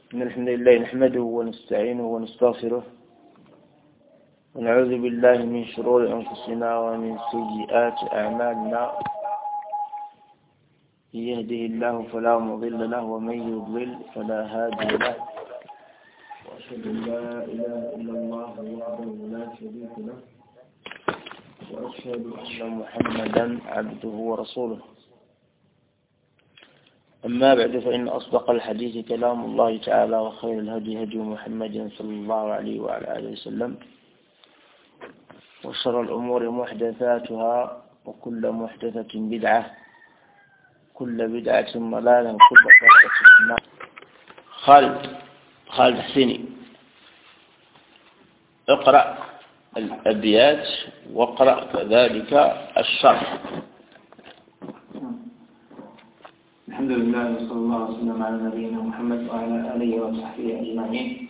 إن الحمد لله نحمده ونستعينه ونستغفره ونعوذ بالله من شرور أنفسنا ومن سيئات أعمالنا. يهده الله فلا مضل له ومن يضلل فلا هادي له، وأشهد أن لا إله إلا الله وحده لا شريك له، وأشهد أن محمدا عبده ورسوله. أما بعد، فإن أصدق الحديث كلام الله تعالى، وخير الهدي هدي محمد صلى الله عليه وعلى آله وسلم، وشر الأمور محدثاتها، وكل محدثة بدعة، كل بدعة ضلالة، وكل ضلالة في النار. خالد حسيني، اقرأ الأبيات واقرأ كذلك الشرح. الحمد لله وصلى الله وسلم على نبينا محمد وعلى آله وصحبه أجمعين.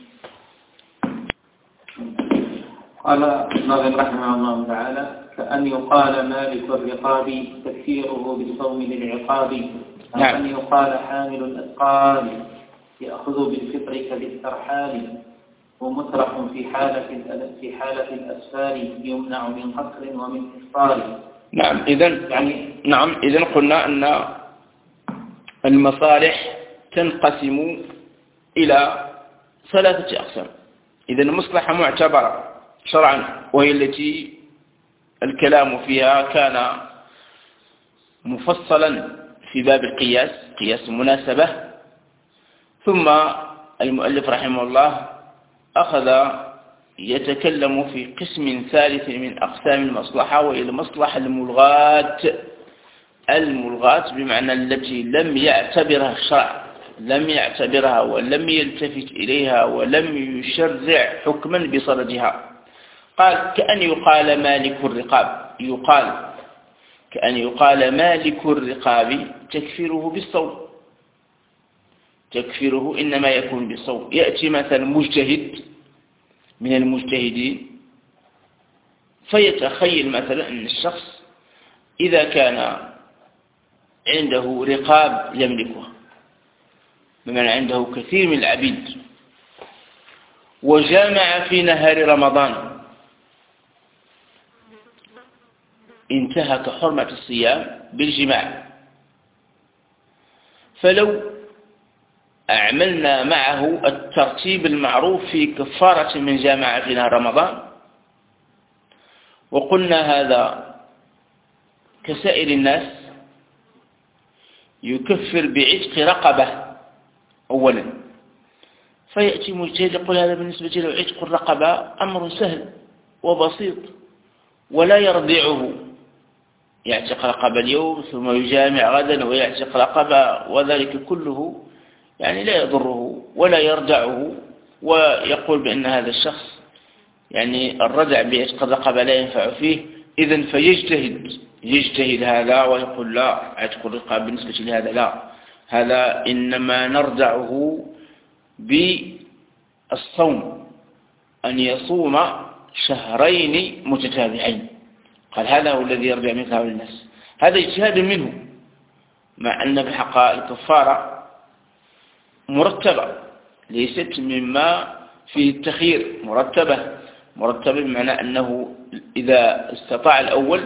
قال الناظم رحمه الله تعالى: كأن يقال مالك الرقاب تكفيره بالصوم للعقاب، أو أن يقال حامل الأثقال يأخذ بالفطر كبالترحال، ومطرح في حالة الأسفار يمنع من قصر ومن إفطار. إذن قلنا أن المصالح تنقسم إلى ثلاثة أقسام. إذن مصلحة معتبرة شرعا، وهي التي الكلام فيها كان مفصلا في باب القياس، قياس المناسبة. ثم المؤلف رحمه الله أخذ يتكلم في قسم ثالث من أقسام المصلحة، وهي المصلحة الملغاة بمعنى التي لم يعتبرها الشرع، لم يعتبرها ولم يلتفت إليها ولم يشرع حكما بصددها. قال: كأن يقال مالك الرقاب، كأن يقال مالك الرقاب تكفيره بالصوم، تكفيره إنما يكون بالصوم. يأتي مثلا مجتهد من المجتهدين فيتخيل مثلا أن الشخص إذا كان عنده رقاب يملكها، بمعنى عنده كثير من العبيد، وجامع في نهار رمضان، انتهك حرمة الصيام بالجماع. فلو أعملنا معه الترتيب المعروف في كفارة من جامع في نهار رمضان، وقلنا هذا كسائر الناس يكفر بعتق رقبة أولا، فيأتي مجتهد يقول هذا بالنسبة له عتق الرقبة أمر سهل وبسيط، ولا يرضعه، يعتق رقبة اليوم ثم يجامع غدا ويعتق رقبة، وذلك كله يعني لا يضره ولا يرضعه، ويقول بأن هذا الشخص يعني الردع بعتق الرقبة لا ينفع فيه. إذن يجتهد هذا ويقول لا، عتق الرقاب بالنسبة لهذا لا، هذا إنما نردعه بالصوم، أن يصوم شهرين متتابعين. قال هذا هو الذي يرجع مثل هؤلاء الناس. هذا اجتهاد منه، مع أن بحق الكفارة مرتبة، ليست مما فيه التخيير، مرتبة بمعنى أنه إذا استطاع الأول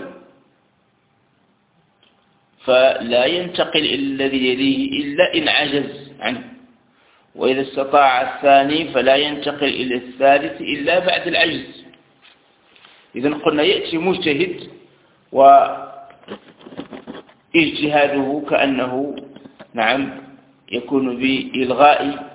فلا ينتقل إلى الذي يليه إلا إن عجز عنه، وإذا استطاع الثاني فلا ينتقل إلى الثالث إلا بعد العجز. إذن قلنا يأتي مجتهد واجتهاده كأنه يكون بإلغاء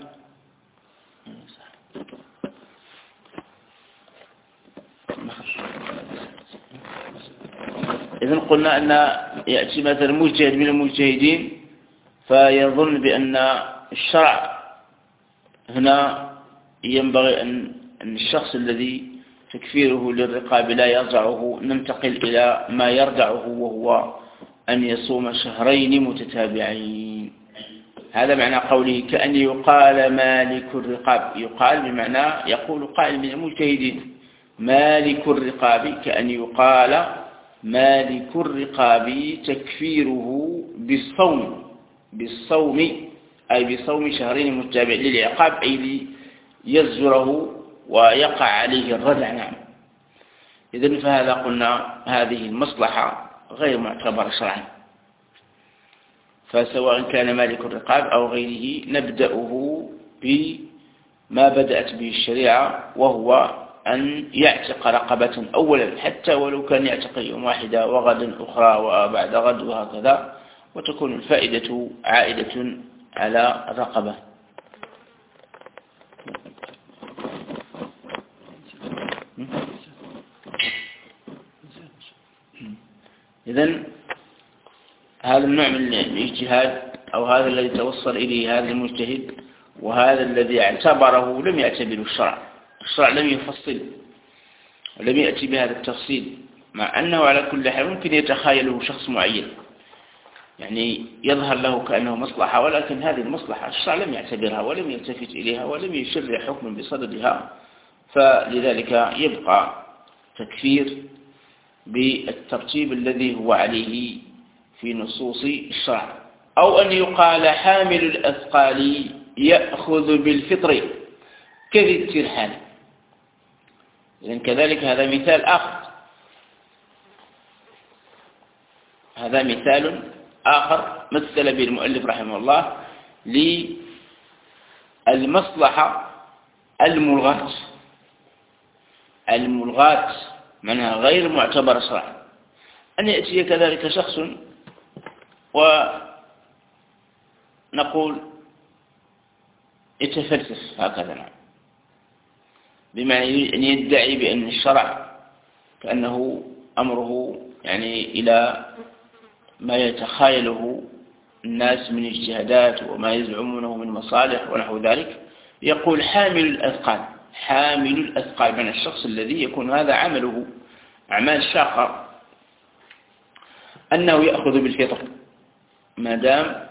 إذن قلنا أن يأتي مثلا مجتهد من المجتهدين فيظن بأن الشرع هنا ينبغي أن الشخص الذي تكفيره للرقاب لا يرجعه، ننتقل إلى ما يرجعه، وهو أن يصوم شهرين متتابعين. هذا معنى قوله كأن يقال مالك الرقاب. يقال بمعنى يقول قائل من المجتهدين مالك الرقاب، كأن يقال مالك الرقاب تكفيره بالصوم أي بصوم شهرين متتابعين للعقاب، أي ليزجره ويقع عليه الردع. نعم. إذن فهذا قلنا هذه المصلحة غير معتبرة شرعا، فسواء كان مالك الرقاب أو غيره نبدأه بما بدأت به الشريعة، وهو أن يعتق رقبة أولا، حتى ولو كان يعتق يوم واحدة وغدا أخرى وبعد غد وهكذا، وتكون الفائدة عائدة على الرقبة. إذن هذا النوع من الاجتهاد، أو هذا الذي توصل إليه هذا المجتهد، وهذا الذي اعتبره لم يعتبره الشرع لم يفصل ولم يأتي بهذا التفصيل، مع أنه على كل حال ممكن يتخيله شخص معين، يعني يظهر له كأنه مصلحة، ولكن هذه المصلحة الشرع لم يعتبرها ولم يلتفت إليها ولم يشرع حكم بصددها، فلذلك يبقى تكفير بالترتيب الذي هو عليه في نصوص الشرع. أو أن يقال حامل الأثقال يأخذ بالفطر كذي الترحال. إذن كذلك هذا مثال آخر، هذا مثال آخر مثل به المؤلف رحمه الله للمصلحة الملغاة منها غير معتبر شرعا، أن يأتي كذلك شخص ونقول يتفلسف هكذا، بمعنى أن يدعي بأن الشرع كأنه أمره يعني إلى ما يتخيله الناس من اجتهادات وما يزعمونه من مصالح ونحو ذلك. يقول حامل الأثقال من الشخص الذي يكون هذا عمله أعمال شاقة، أنه يأخذ بالفطر ما دام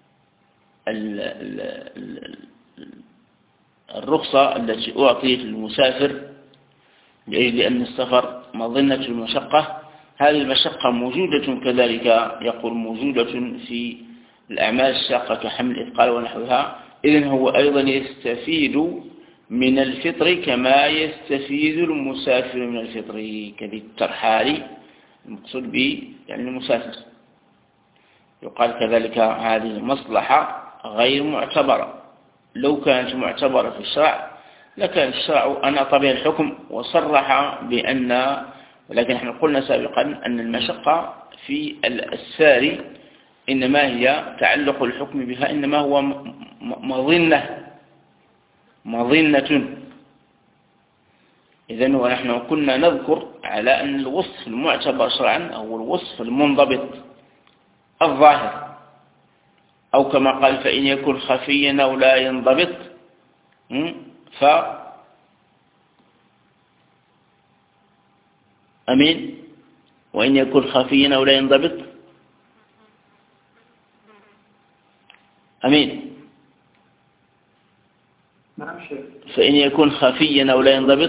الرخصة التي أعطيت للمسافر لأجل أن السفر مظنة المشقة، هذه المشقة موجودة كذلك، يقول موجودة في الأعمال الشاقة كحمل الإثقال ونحوها، إذن هو أيضا يستفيد من الفطر كما يستفيد المسافر من الفطر، كذي الترحال المقصود به يعني المسافر. يقال كذلك هذه مصلحة غير معتبرة، لو كانت معتبرة في الشرع لكان الشرع أناط بها الحكم وصرح بأن، ولكن نحن قلنا سابقا أن المشقة في الأسفار إنما هي تعلق الحكم بها، إنما هو مظنة. إذن ونحن كنا نذكر على أن الوصف المعتبر شرعا هو الوصف المنضبط الظاهر، أو كما قال فإن يكن خفيا أو لا ينضبط أمين، وإن يكن خفيا أو لا ينضبط أمين، فإن يكن خفيا أو لا ينضبط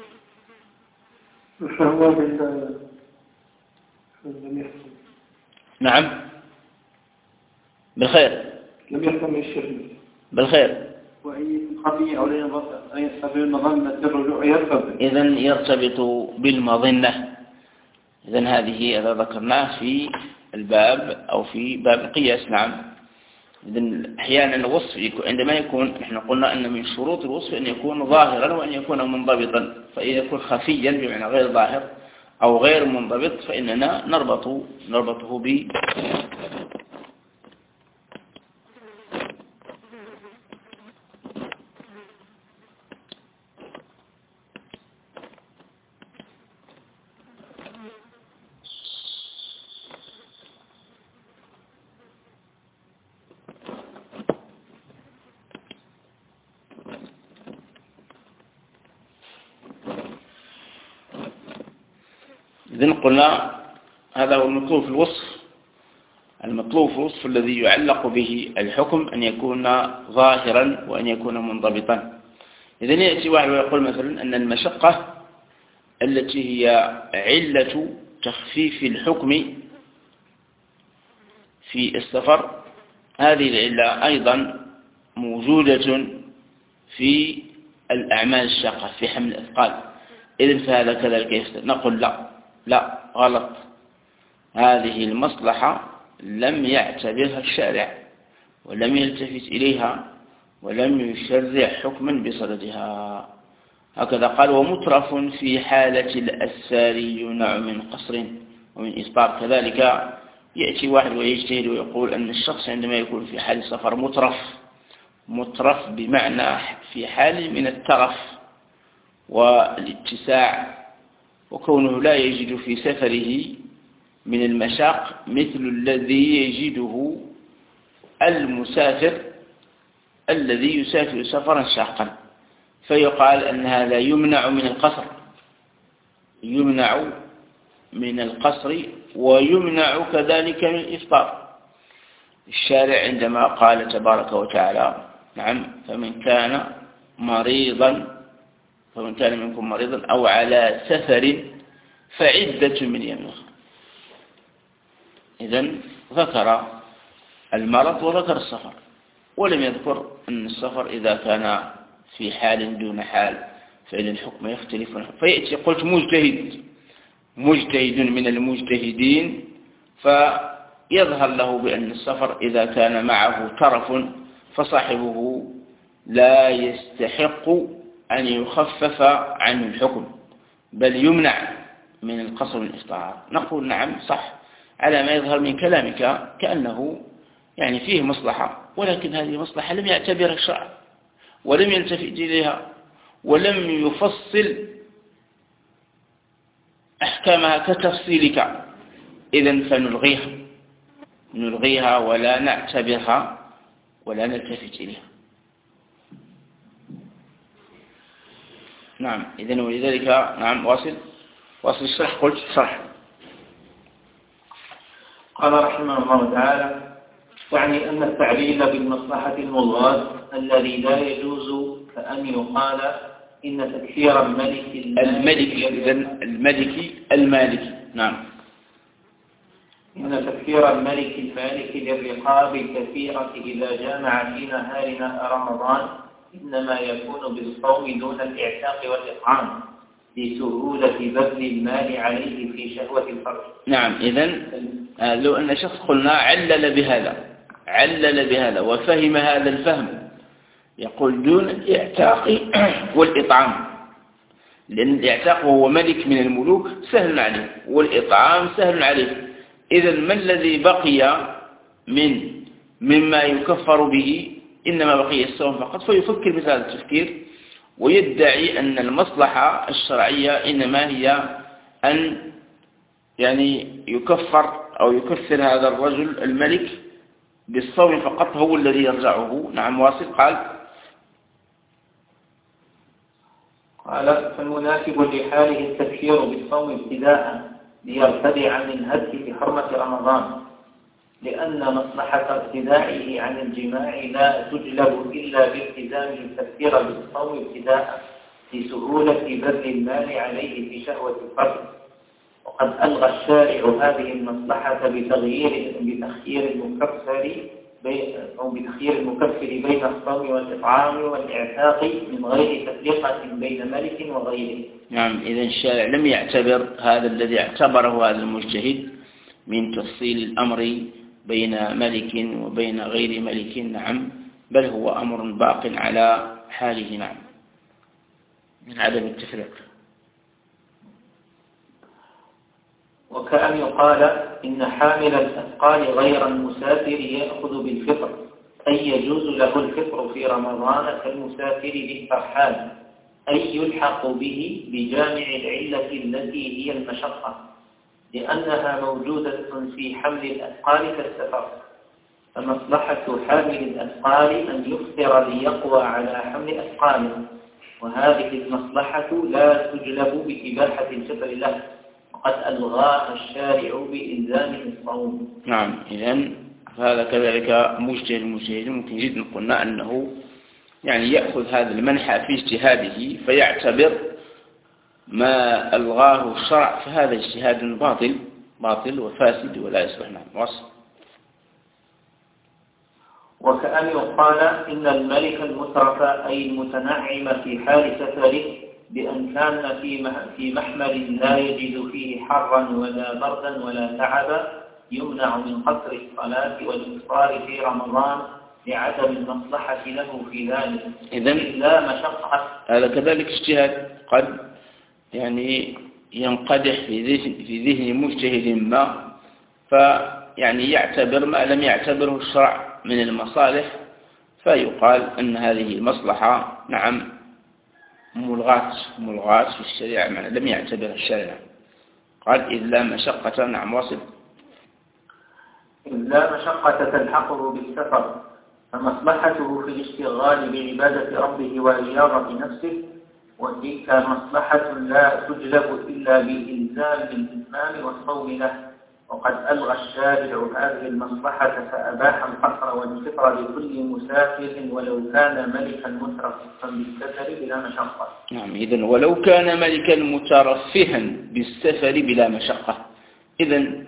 نعم بالخير، لم يحكم الشيخ بالخير، وأي خفي أو لا ينضبط أي يستطيع مظنة الرجوع يرتبط، إذن يرتبط بالمظنة. إذن هذه إذا ذكرناه في الباب أو في باب القياس. نعم. إذن أحيانا الوصف عندما يكون، نحن قلنا أن من شروط الوصف أن يكون ظاهرا وأن يكون منضبطا، فإذا يكون خفيا بمعنى غير ظاهر أو غير منضبط فإننا نربطه ب إذن قلنا هذا هو المطلوب في الوصف. المطلوب في الوصف الذي يعلق به الحكم أن يكون ظاهرا وأن يكون منضبطا. إذن يأتي واحد ويقول مثلا أن المشقة التي هي علة تخفيف الحكم في السفر، هذه العلة أيضا موجودة في الأعمال الشاقة في حمل الأثقال، إذن فهذا كذلك يفسد. نقول لا غلط، هذه المصلحة لم يعتبرها الشارع ولم يلتفت إليها ولم يشرع حكما بصددها. هكذا قال: ومترف في حالة الأسفار يمنع من قصر ومن إسبار. كذلك يأتي واحد ويجتهد ويقول أن الشخص عندما يكون في حال السفر مترف بمعنى في حال من الترف والاتساع، وكونه لا يجد في سفره من المشاق مثل الذي يجده المسافر الذي يسافر سفرا شاقا، فيقال أن هذا يمنع من القصر ويمنع كذلك من الإفطار. الشارع عندما قال تبارك وتعالى: نعم، فمن كان منكم مريضا أو على سفر فعدة من أيام أخرى. إذن ذكر المرض وذكر السفر، ولم يذكر أن السفر إذا كان في حال دون حال فإن الحكم يختلف. فيأتي قلت مجتهد من المجتهدين فيظهر له بأن السفر إذا كان معه ترف فصاحبه لا يستحق أن يخفف عنه الحكم بل يمنع من القصر والإفطار. نقول: نعم صح، على ما يظهر من كلامك كأنه يعني فيه مصلحة، ولكن هذه مصلحة لم يعتبرها الشرع ولم يلتفت إليها ولم يفصل أحكامها كتفصيلك، إذن فنلغيها ولا نعتبرها ولا نلتفت إليها. نعم، إذن ولذلك نعم واصل الشرح. قلت صح. قال رحمه الله تعالى: يعني أن التعليل بالمصلحة الملغاة الذي لا يجوز كأن يقال إن تكفير المالكي. نعم. إن تكفير الملك المالك للرقاب الكثيرة إذا جامع في نهار رمضان إنما يكون بالصوم دون الإعتاق والإطعام لسهولة بذل المال عليه في شهوة الفرج. نعم. إذن لو أن شخص قلنا علل بهذا وفهم هذا الفهم، يقول دون الإعتاق والإطعام، لأن الإعتاق وهو ملك من الملوك سهل عليه والإطعام سهل عليه. إذن ما الذي بقي مما يكفر به؟ إنما بقي الصوم فقط. فيفكر مثل هذا التفكير ويدعي أن المصلحة الشرعية إنما هي أن يعني يكفر هذا الرجل الملك بالصوم فقط، هو الذي يرجعه. نعم واصل. قال: فالمناسب لحاله التكفير بالصوم ابتداء ليرتدع من هتك حرمة رمضان، لأن مصلحة ابتداعه عن الجماع لا تجلب إلا بالتزام التكفير بالصوم ابتداء لسهولة بذل المال عليه في شهوة الفرد. وقد ألغى الشارع هذه المصلحة بتخيير المكفر بين الصوم والإطعام والإعتاق من غير تفرقة بين ملك وغيره. نعم. إذن الشارع لم يعتبر هذا الذي اعتبره هذا المجتهد من تفصيل الأمر بين ملك وبين غير ملك. نعم، بل هو أمر باق على حاله. نعم، من عدم التفريق. وكأن يقال إن حامل الأثقال غير المسافر يأخذ بالفطر، أي يجوز له الفطر في رمضان كالمسافر بالترحال، أي يلحق به بجامع العلة التي هي المشقة، لأنها موجودة في حمل الأثقال كالسفر. فمصلحة حامل الأثقال أن يفطر ليقوى على حمل أثقاله، وهذه المصلحة لا تجلب بإباحة الفطر له، وقد ألغاها الشارع بإلزام الصوم. نعم. إذن هذا كذلك مجتهد ممكن جدا قلنا أنه يعني يأخذ هذا المنحى في اجتهاده فيعتبر ما ألغاه الشرع، فهذا اجتهاد باطل وفاسد ولا يصلح. نعم. وصل. وكأن يقال إن الملك المترف أي المتنعم في حال سفره بأن كان في محمل لا يجد فيه حرا ولا بردا ولا تعبا يمنع من قصر الصلاة والإفطار في رمضان لعدم المصلحة له في ذلك إذن لا مشقة. هذا كذلك اجتهاد قد ينقدح في ذهن مجتهد ما، فيعني يعتبر ما لم يعتبره الشرع من المصالح، فيقال أن هذه المصلحة نعم ملغاة في الشريعة، معنى لم يعتبرها الشرع. قال إذ لا مشقة، نعم واصل. إذ لا مشقة تلحقه بالسفر، فمصلحته في الاشتغال بعبادة ربه ورياضة نفسه، وتلك مصلحة لا تجلب إلا بإلزام الإتمام والصوم له. وقد ألغى الشارع هذه المصلحة فأباح القصر والفطر لكل مسافر ولو كان ملكا مترفها بالسفر بلا مشقة. نعم، إذن ولو كان ملكا مترفها بالسفر بلا مشقة. إذن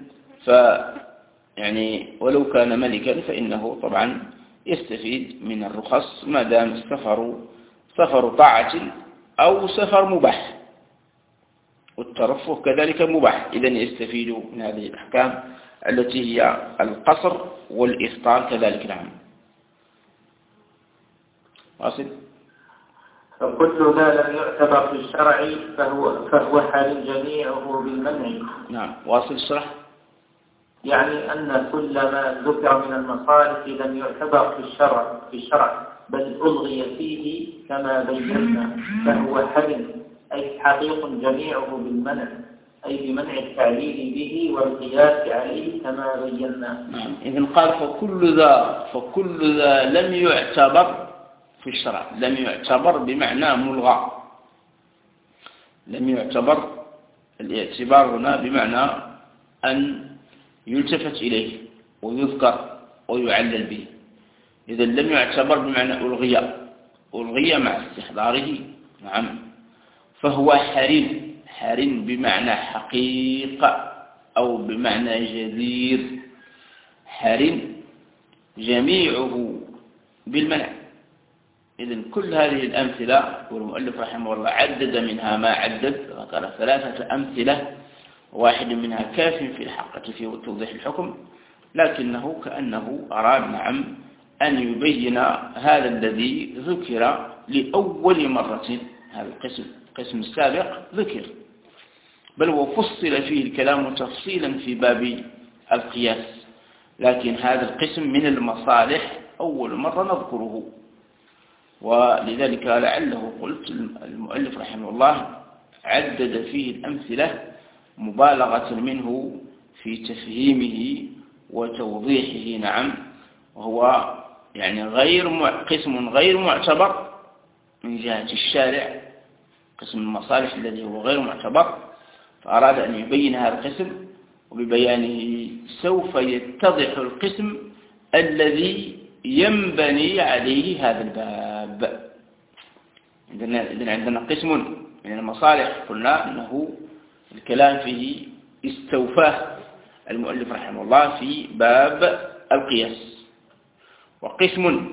يعني ولو كان ملكا فإنه طبعا يستفيد من الرخص ما دام السفر سفر طاعة أو سفر مباح، والترفه كذلك مباح. إذن يستفيد من هذه الأحكام التي هي القصر والإفطار كذلك. نعم واصل. فكل ما لم يعتبر في الشرع فهو حال جميعه بالمنع. نعم واصل الشرح. يعني أن كل ما ذكر من المصالح لم يعتبر في الشرع بل ألغي فيه كما بينا، فهو حل أي حقيق جميعه بالمنع، أي بمنع التعليل به والقياس عليه كما بينا. إذن قال فكل ذا لم يعتبر في الشرع. لم يعتبر بمعنى ملغى. لم يعتبر، الاعتبار هنا بمعنى أن يلتفت إليه ويذكر ويعلل به. إذا لم يعتبر بمعنى ألغي مع استحضاره. نعم، فهو حرين بمعنى حقيقة أو بمعنى جدير. حرين جميعه بالمنع. إذن كل هذه الأمثلة والمؤلف رحمه الله عدد منها ما عدد، ذكر 3 أمثلة، واحد منها كاف في الحقيقة في توضيح الحكم، لكنه كأنه أراد نعم أن يبين هذا الذي ذكر لأول مرة. هذا القسم السابق ذكر، بل وفصل فيه الكلام تفصيلا في باب القياس، لكن هذا القسم من المصالح أول مرة نذكره. ولذلك لعله قلت المؤلف رحمه الله عدد فيه الأمثلة مبالغة منه في تفهيمه وتوضيحه. نعم، وهو يعني قسم غير معتبر من جهة الشارع، قسم المصالح الذي هو غير معتبر، فأراد أن يبين هذا القسم، وببيانه سوف يتضح القسم الذي ينبني عليه هذا الباب. إذن عندنا قسم من المصالح قلنا أنه الكلام فيه استوفاه المؤلف رحمه الله في باب القياس، وقسم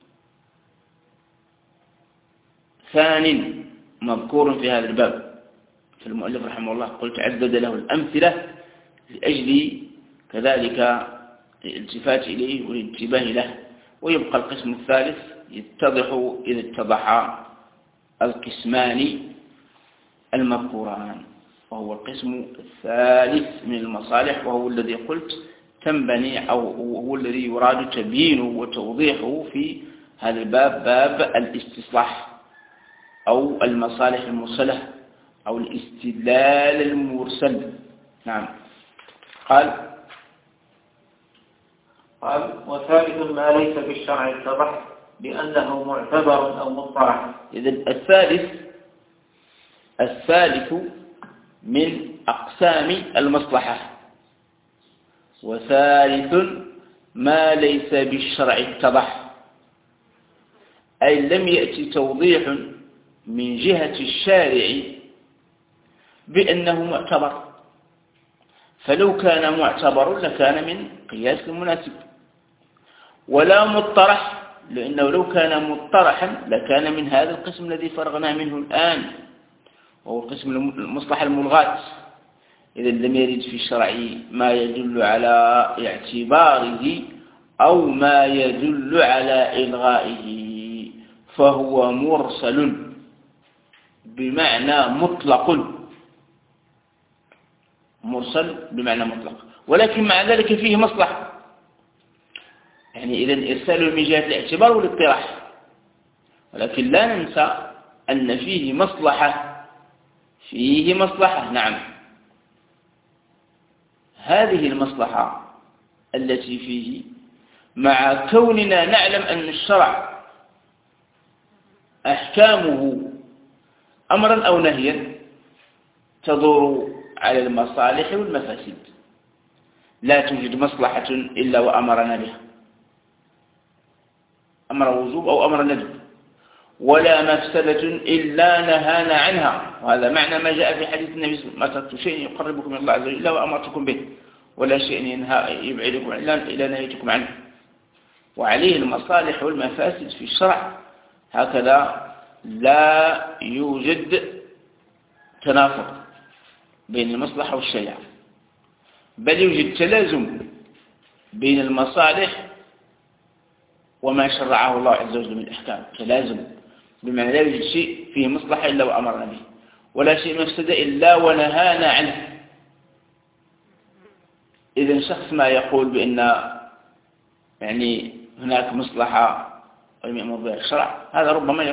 ثان مذكور في هذا الباب فالمؤلف رحمه الله قلت عدد له الأمثلة لأجل كذلك الالتفات إليه والانتباه له. ويبقى القسم الثالث يتضح إذا اتضح القسمان المذكوران، وهو القسم الثالث من المصالح، وهو الذي قلت تنبني أو هو الذي يراد تبيينه وتوضيحه في هذا الباب، باب الاستصلاح أو المصالح المرسلة أو الاستدلال المرسل. نعم، قال وثالث ما ليس في الشرع اتضح بأنه معتبر أو مطرح. إذن الثالث من أقسام المصلحة، وثالث ما ليس بالشرع اتضح، أي لم يأتي توضيح من جهة الشارع بأنه معتبر، فلو كان معتبر لكان من قياس المناسب، ولا مطرح، لأنه لو كان مطرحا لكان من هذا القسم الذي فرغنا منه الآن، وهو قسم المصلحة الملغاة. إذا لم يرد في الشرع ما يدل على اعتباره أو ما يدل على إلغائه فهو مرسل بمعنى مطلق، مرسل بمعنى مطلق، ولكن مع ذلك فيه مصلحة. يعني إذن إرساله من جهة الاعتبار والاطراح، ولكن لا ننسى أن فيه مصلحة، فيه مصلحة. نعم، هذه المصلحة التي فيه مع كوننا نعلم أن الشرع أحكامه أمرا أو نهيا تدور على المصالح والمفاسد، لا توجد مصلحة إلا وأمرنا بها، أمر وجوب أو أمر ندب، ولا مفسدة إلا نهانا عنها. وهذا معنى ما جاء في حديث النبي صلى الله عليه وسلم: ما تركت شيء يقربكم من الله عز وجل إلا وأمرتكم به، ولا شيء يبعدكم إلا نهيتكم عنه. وعليه المصالح والمفاسد في الشرع هكذا لا يوجد تنافر بين المصلحة والشريعة، بل يوجد تلازم بين المصالح وما شرعه الله عز وجل من الأحكام، تلازم، بمعنى لا يوجد شيء فيه مصلحة إلا وأمرنا به، ولا شيء مفسدة إلا ونهانا عنه. إذن شخص ما يقول بأن يعني هناك مصلحة ولم يأمر بها الشرع، هذا ربما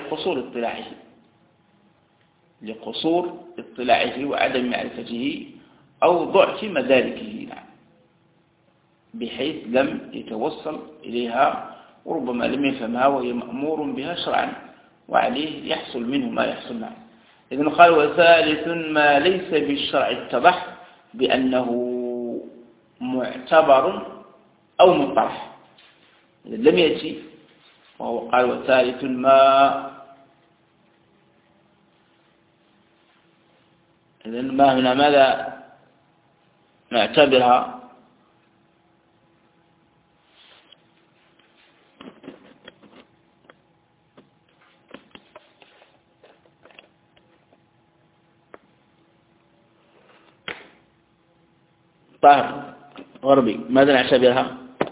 لقصور اطلاعه وعدم معرفته أو ضعف مداركه، بحيث لم يتوصل إليها وربما لم يفهمها وهي مأمور بها شرعا، وعليه يحصل منه ما يحصل معه. إذن قال: وثالث ما ليس بالشرع اتضح بأنه معتبر أو مطرح. إذن لم يأتي وهو قال: وثالث ما، إذن ما هنا ماذا نعتبرها؟ طاهر غربي، ماذا نعتبرها؟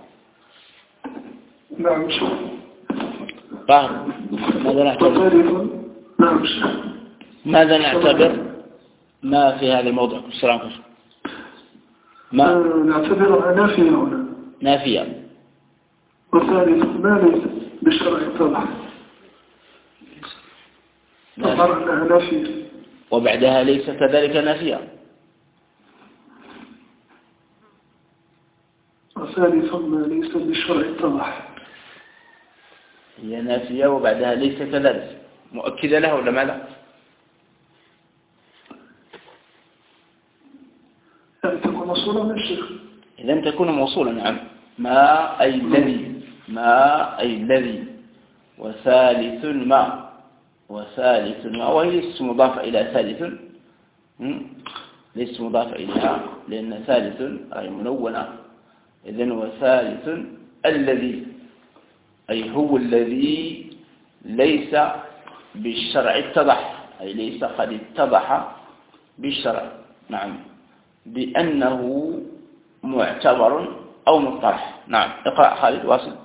نعم. طاهر، ماذا نعتبر؟ نعم. ماذا نعتبر ما في هذا الموضوع؟ السلام عليكم. ما نعتبرها نافية هنا، نافية. وثالث ما ليس بالشرع اتضح، نظر أنها نافية، وبعدها ليس كذلك نافية. وثالث ما ليس بالشرع اتضح، هي نافية وبعدها ليس كذلك، مؤكدة له ولا ماذا؟ لم تكن موصولة من الشيخ. لم تكن موصولة. نعم. ما أي الذي، ما أي الذي، وثالث ما، وثالث ما، وهي ليست مضافة إلى ثالث، ليست مضافة إليها لأن ثالث أي منونة. إذن وثالث الذي، أي هو الذي ليس بالشرع اتضح، أي ليس قد اتضح بالشرع. نعم، بأنه معتبر أو مطرح. نعم، اقرأ خالد، واصل.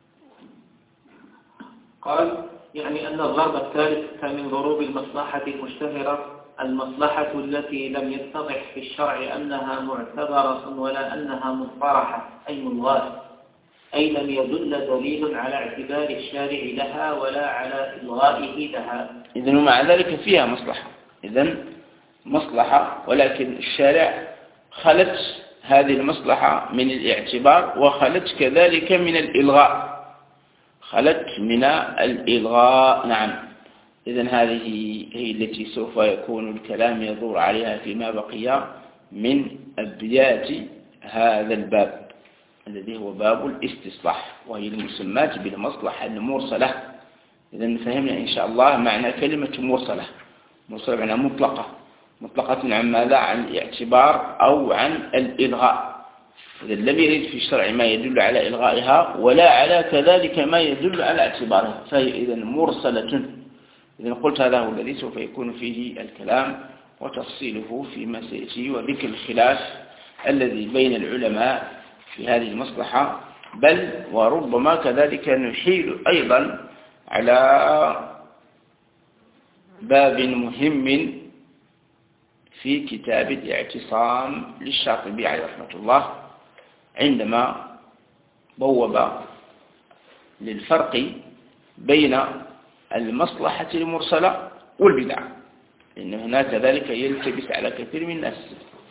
قال: يعني أن الضرب الثالث كان من ضروب المصلحة المشتهرة، المصلحة التي لم يتضح في الشرع أنها معتبرة ولا أنها مطرحة أي ملغاة، أي لم يدل دليل على اعتبار الشارع لها ولا على إلغائه لها. إذن ومع ذلك فيها مصلحة، إذن مصلحة، ولكن الشارع خلت هذه المصلحة من الاعتبار وخلت كذلك من الإلغاء، خلت من الإلغاء. نعم. إذن هذه هي التي سوف يكون الكلام يدور عليها فيما بقي من أبيات هذا الباب الذي هو باب الاستصلاح، وهي المسمات بالمصلحة المرسلة. إذن فهمنا إن شاء الله معنى كلمة مرسلة. مرسلة معنى مطلقة، مطلقة عن ماذا؟ عن الاعتبار أو عن الإلغاء. إذا لم يرد في الشرع ما يدل على إلغائها ولا على كذلك ما يدل على اعتبارها، فهي إذا مرسلة. إذا قلت هذا هو الذي سوف يكون فيه الكلام وتفصيله فيما سيأتي، وذكر الخلاف الذي بين العلماء في هذه المصلحة، بل وربما كذلك نحيل أيضا على باب مهم في كتاب الاعتصام للشاطبي عليه رحمة الله، عندما بوب للفرق بين المصلحة المرسلة والبدع، لأن هناك ذلك يلتبس على كثير من الناس،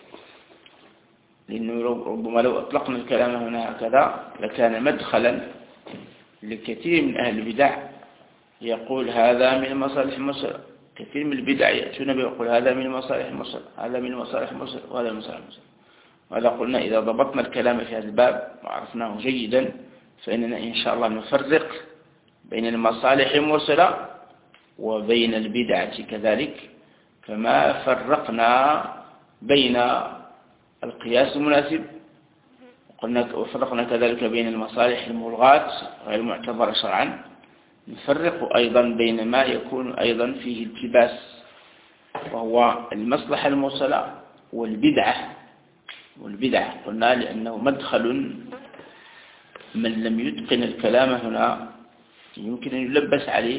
لأنه ربما لو أطلقنا الكلام هنا هكذا لكان مدخلا لكثير من أهل البدع يقول هذا من المصالح المرسلة. كثير من البدع يأتون ويقول هذا من المصالح المرسلة، هذا من المصالح المرسلة، وهذا من المصالح المرسلة. وهذا قلنا إذا ضبطنا الكلام في هذا الباب وعرفناه جيدا فإننا إن شاء الله نفرق بين المصالح المرسلة وبين البدعة كذلك، كما فرقنا بين القياس المناسب، وفرقنا كذلك بين المصالح الملغاة غير المعتبرة شرعا. نفرق أيضا بين ما يكون أيضا فيه التباس، وهو المصلحة المرسلة والبدعة. قلنا لأنه مدخل من لم يتقن الكلام هنا يمكن أن يلبس عليه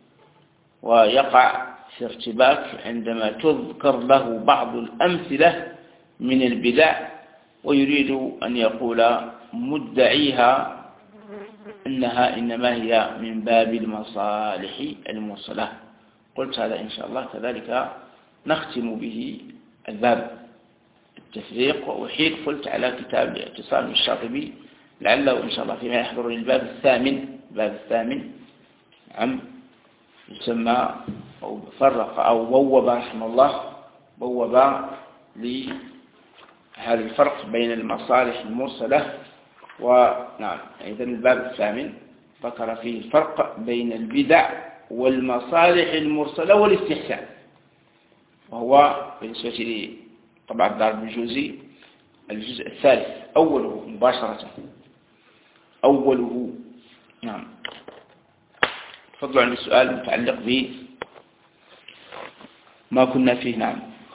ويقع في ارتباك عندما تذكر له بعض الأمثلة من البدع، ويريد أن يقول مدعيها إنها إنما هي من باب المصالح المرسلة. قلت هذا إن شاء الله كذلك نختم به الباب التفريق، وأحيل قلت على كتاب الاعتصام الشاطبي لعله إن شاء الله فيما يحضر الباب الثامن عم يسمى أو فرق أو بوب رحمه الله بوب لهذا الفرق بين المصالح المرسلة. ونعم إذن الباب الثامن ذكر فيه الفرق بين البدع والمصالح المرسلة والاستحسان، وهو بالنسبة لطبع الدار الجوزي الجزء الثالث أوله مباشرة. نعم. تفضلوا عن السؤال المتعلق بما كنا فيه. نعم.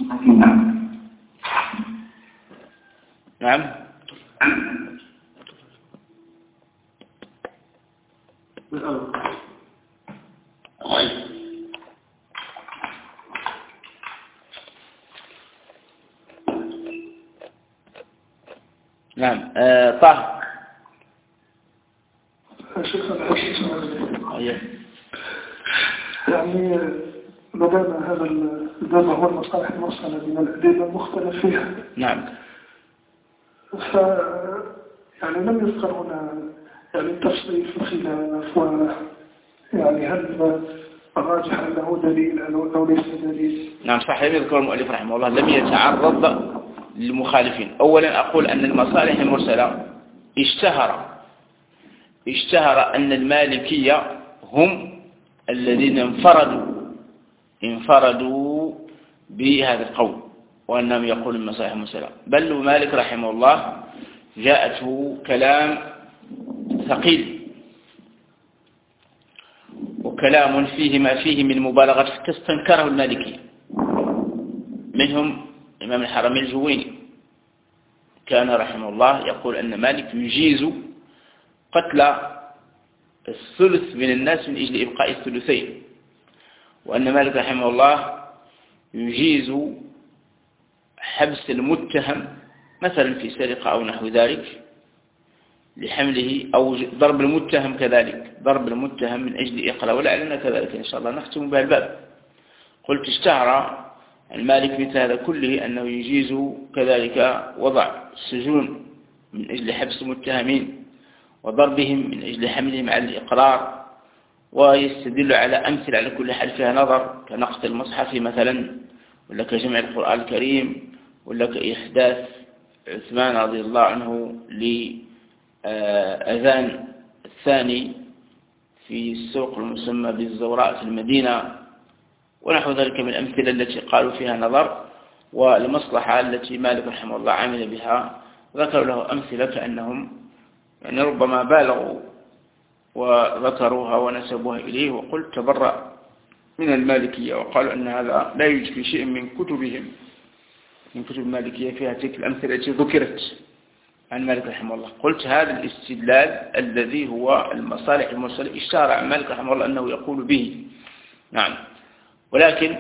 نعم. طه يعني بدأنا هذا الباب هو المصالح المرسلة من الأدلة المختلف فيها. نعم. يعني لم يذكر هنا يعني التفصيل في الخلاف، يعني هل الراجح أنه دليل أو ليس دليل. نعم صحيح. يذكر المؤلف رحمه الله لم يتعرض للمخالفين. أولا أقول أن المصالح المرسلة اشتهر أن المالكية هم الذين انفردوا بهذا القول، وأنهم يقولون المصالح المرسلة. بل مالك رحمه الله جاءته كلام ثقيل وكلام فيه ما فيه من مبالغة تستنكره المالكية، منهم إمام الحرمين الجويني كان رحمه الله يقول أن مالك يجيز قتل الثلث من الناس من أجل إبقاء الثلثين، وأن مالك رحمه الله يجيز حبس المتهم مثلا في سرقة أو نحو ذلك لحمله، أو ضرب المتهم كذلك، ضرب المتهم من أجل إقرار، ولعلنا كذلك إن شاء الله نختم بها الباب. قلت اشتهر المالك مثل هذا كله أنه يجيز كذلك وضع السجون من أجل حبس المتهمين وضربهم من أجل حملهم على الإقرار، ويستدل على أمثلة على كل حال فيها نظر كنقص المصحف مثلا، ولا كجمع القرآن الكريم، ولا كإحداث عثمان رضي الله عنه لأذان الثاني في السوق المسمى بالزوراء في المدينة، ونحو ذلك من الأمثلة التي قالوا فيها نظر، والمصلحة التي مالك رحمه الله عمل بها ذكروا له أمثلة كأنهم يعني ربما بالغوا وذكروها ونسبوها إليه، وقلت تبرأ من المالكية، وقالوا أن هذا لا يوجد في شيء من كتبهم، من كتب المالكية فيها تلك الأمثلة التي ذكرت عن مالك رحمه الله. قلت هذا الاستدلال الذي هو المصالح المرسلة اشتهر عن مالك رحمه الله أنه يقول به، نعم. ولكن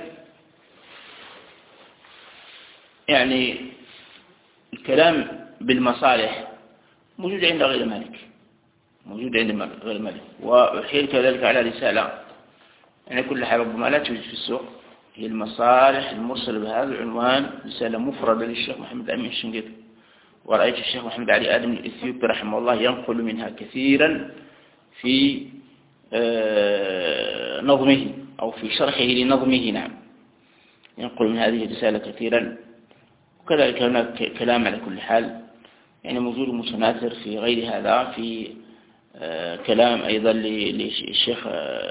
يعني الكلام بالمصالح موجود عند غير مالك، موجود عند غير مالك، وأحيل كذلك على رسالة يعني كل حال ربما لا توجد في السوق، هي المصالح المرسلة بهذا العنوان، رسالة مفردة للشيخ محمد أمين الشنقيطي، ورأيت الشيخ محمد علي آدم الإثيوبي رحمه الله ينقل منها كثيرا في نظمه أو في شرحه لنظمه، نعم، ينقل من هذه الرسالة كثيرا. وكذلك هناك كلام على كل حال يعني موجود متناثر في غير هذا، في كلام أيضا للشيخ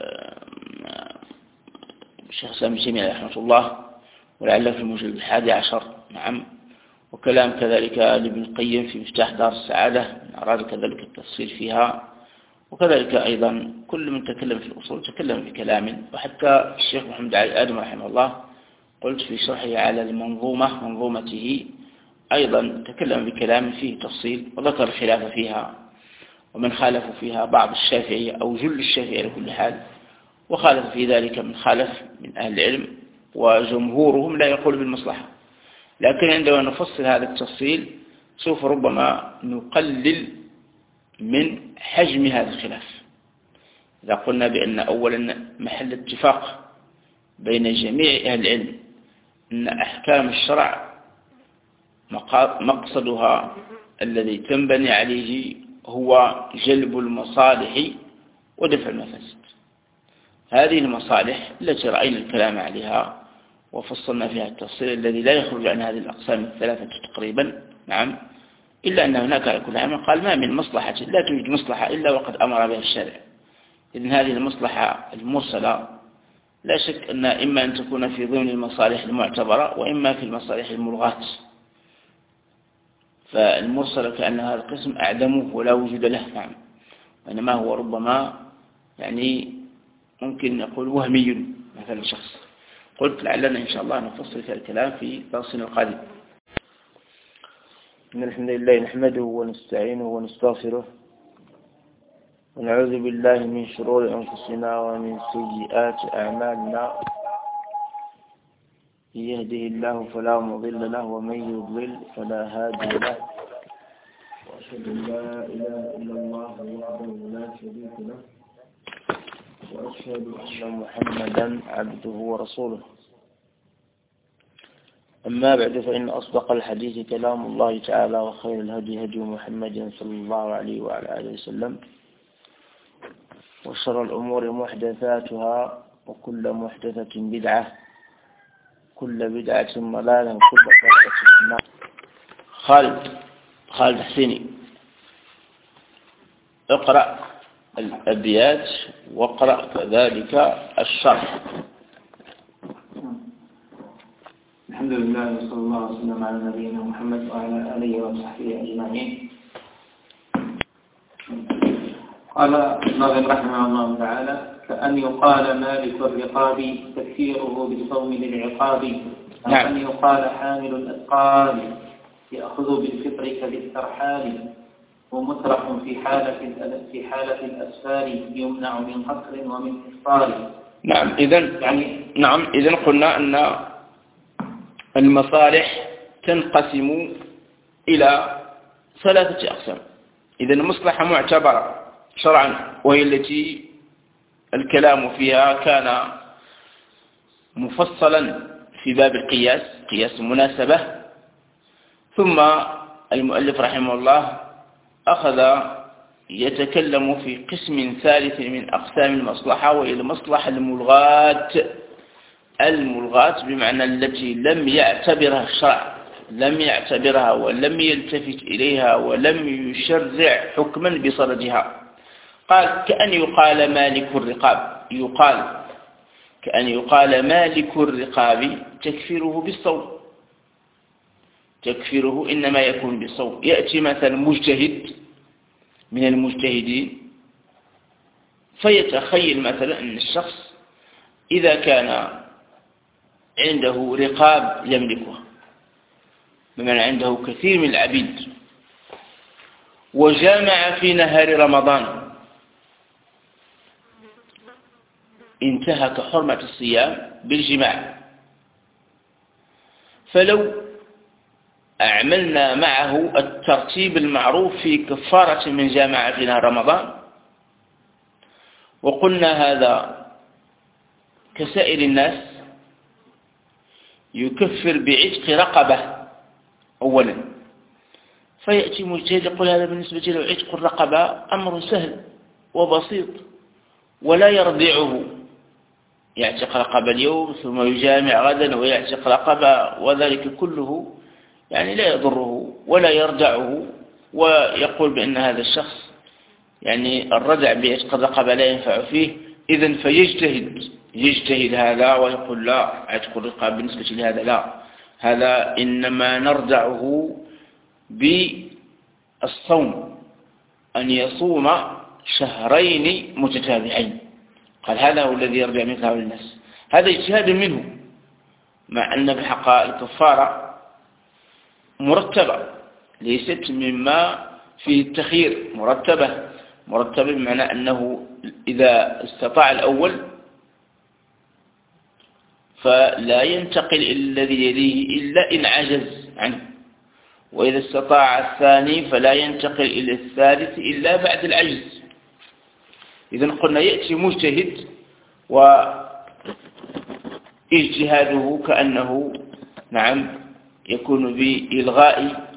سامي تيمية رحمه الله، ولعله في المجلد 11، نعم. وكلام كذلك لابن القيم في مفتاح دار السعادة من أراد كذلك التفصيل فيها. وكذلك أيضا كل من تكلم في الأصول تكلم بكلام، وحتى الشيخ محمد علي آدم رحمه الله قلت في شرحه على منظومته أيضا تكلم بكلام فيه تفصيل، وذكر الخلاف فيها ومن خالف فيها بعض الشافعية أو جل الشافعية على كل حال، وخالف في ذلك من خالف من أهل العلم، وجمهورهم لا يقول بالمصلحة. لكن عندما نفصل هذا التفصيل سوف ربما نقلل من حجم هذا الخلاف. إذا قلنا بأن أولا محل اتفاق بين جميع أهل العلم أن أحكام الشرع مقصدها الذي تنبني عليه هو جلب المصالح ودفع المفاسد. هذه المصالح التي رأينا الكلام عليها وفصلنا فيها التفصيل الذي لا يخرج عن هذه الأقسام الثلاثة تقريبا، نعم، إلا أن هناك على كل حال قال ما من مصلحة لا توجد مصلحة إلا وقد أمر بها الشارع. إذن هذه المصلحة المرسلة لا شك أن إما أن تكون في ضمن المصالح المعتبرة وإما في المصالح الملغاة، فالمرسلة كأن هذا القسم أعدمه ولا وجود له، نعم، وإنما هو ربما يعني ممكن نقول وهمي مثل الشخص. قلت لعلنا إن شاء الله نفصل في الكلام في درسنا القادم. إن الحمد لله نحمده ونستعينه ونستغفره، ونعوذ بالله من شرور أنفسنا ومن سيئات أعمالنا، من يهده الله فلا مضل له ومن يضلل فلا هادي له، وأشهد أن لا إله إلا الله وحده لا شريك له، وأشهد أن محمدا عبده ورسوله. أما بعد، فإن أصدق الحديث كلام الله تعالى، وخير الهدي هدي محمد صلى الله عليه وعلى آله وسلم، وشر الأمور محدثاتها، وكل محدثة بدعة، كل بدعة ضلالة، وكل ضلالة في النار. خالد حسيني، اقرأ الأبيات واقرأ كذلك الشرح. الحمد لله وصلى الله وسلم على نبينا محمد وعلى آله وصحبه أجمعين. قال الناظم رحمه الله تعالى: كأن يقال مالك الرقاب تكفيره بالصوم للعقاب، أو أن يقال حامل الأثقال يأخذ بالفطر كبالترحال، ومطرح في حالة الأسفار يمنع من قصر ومن إفطار. نعم، إذن قلنا أن المصالح تنقسم إلى ثلاثة أقسام. إذن مصلحة معتبرة شرعا، وهي التي الكلام فيها كان مفصلا في باب القياس، قياس المناسبة. ثم المؤلف رحمه الله أخذ يتكلم في قسم ثالث من أقسام المصلحة، وهي المصلحة الملغاة بمعنى التي لم يعتبرها الشرع، لم يعتبرها ولم يلتفت إليها ولم يشرع حكما بصددها. قال: كأن يقال مالك الرقاب، كأن يقال مالك الرقاب تكفيره بالصوم، تكفيره إنما يكون بالصوم. يأتي مثلا مجتهد من المجتهدين فيتخيل مثلا أن الشخص إذا كان عنده رقاب يملكها، بمعنى عنده كثير من العبيد، وجامع في نهار رمضان، انتهك حرمة الصيام بالجماع. فلو أعملنا معه الترتيب المعروف في كفارة من جامع في نهار رمضان، وقلنا هذا كسائر الناس يكفر بعتق رقبة أولا، فيأتي مجتهد يقول هذا بالنسبة له عتق الرقبة أمر سهل وبسيط ولا يرضعه، يعتق رقبة اليوم ثم يجامع غدا ويعتق رقبة، وذلك كله يعني لا يضره ولا يردعه، ويقول بأن هذا الشخص يعني الردع بعتق الرقبة لا ينفع فيه، إذن يجتهد هذا ويقول لا، عتق الرقبة بالنسبة لهذا لا، هذا إنما نردعه بالصوم، أن يصوم شهرين متتابعين. قال هذا هو الذي يرجع منك هؤلاء الناس، هذا اجتهاد منه، مع أن بحق الكفارة مرتبة ليست مما فيه التخيير، مرتبة بمعنى أنه إذا استطاع الأول فلا ينتقل إلى الذي يليه إلا إن عجز عنه، وإذا استطاع الثاني فلا ينتقل إلى الثالث إلا بعد العجز. إذن قلنا يأتي مجتهد واجتهاده كأنه نعم يكون بإلغاء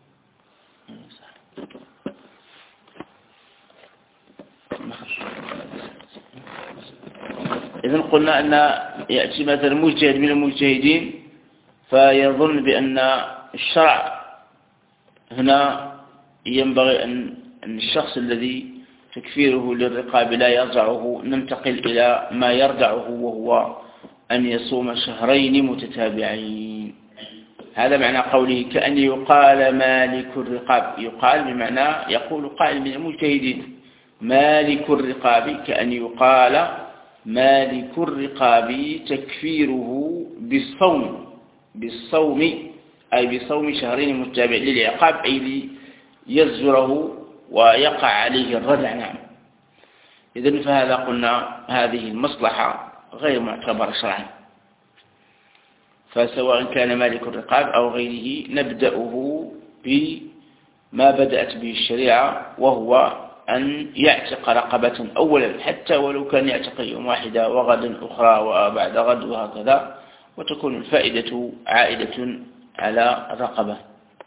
إذن قلنا أن يأتي مثلا مجتهد من المجتهدين فيظن بأن الشرع هنا ينبغي أن الشخص الذي تكفيره للرقاب لا يرجعه، ننتقل إلى ما يرجعه وهو أن يصوم شهرين متتابعين. هذا معنى قوله كأن يقال مالك الرقاب، يقال بمعنى يقول قائل من المجتهدين مالك الرقاب، كأن يقال مالك الرقاب تكفيره بالصوم أي بصوم شهرين متتابعين للعقاب، أي ليزجره ويقع عليه الردع. نعم. إذن فهذا قلنا هذه المصلحة غير معتبرة شرعا، فسواء كان مالك الرقاب أو غيره نبدأه بما بدأت به الشريعة، وهو أن يعتق رقبة أولا، حتى ولو كان يعتق يوم واحدة وغدا أخرى وبعد غد وهكذا، وتكون الفائدة عائدة على الرقبة.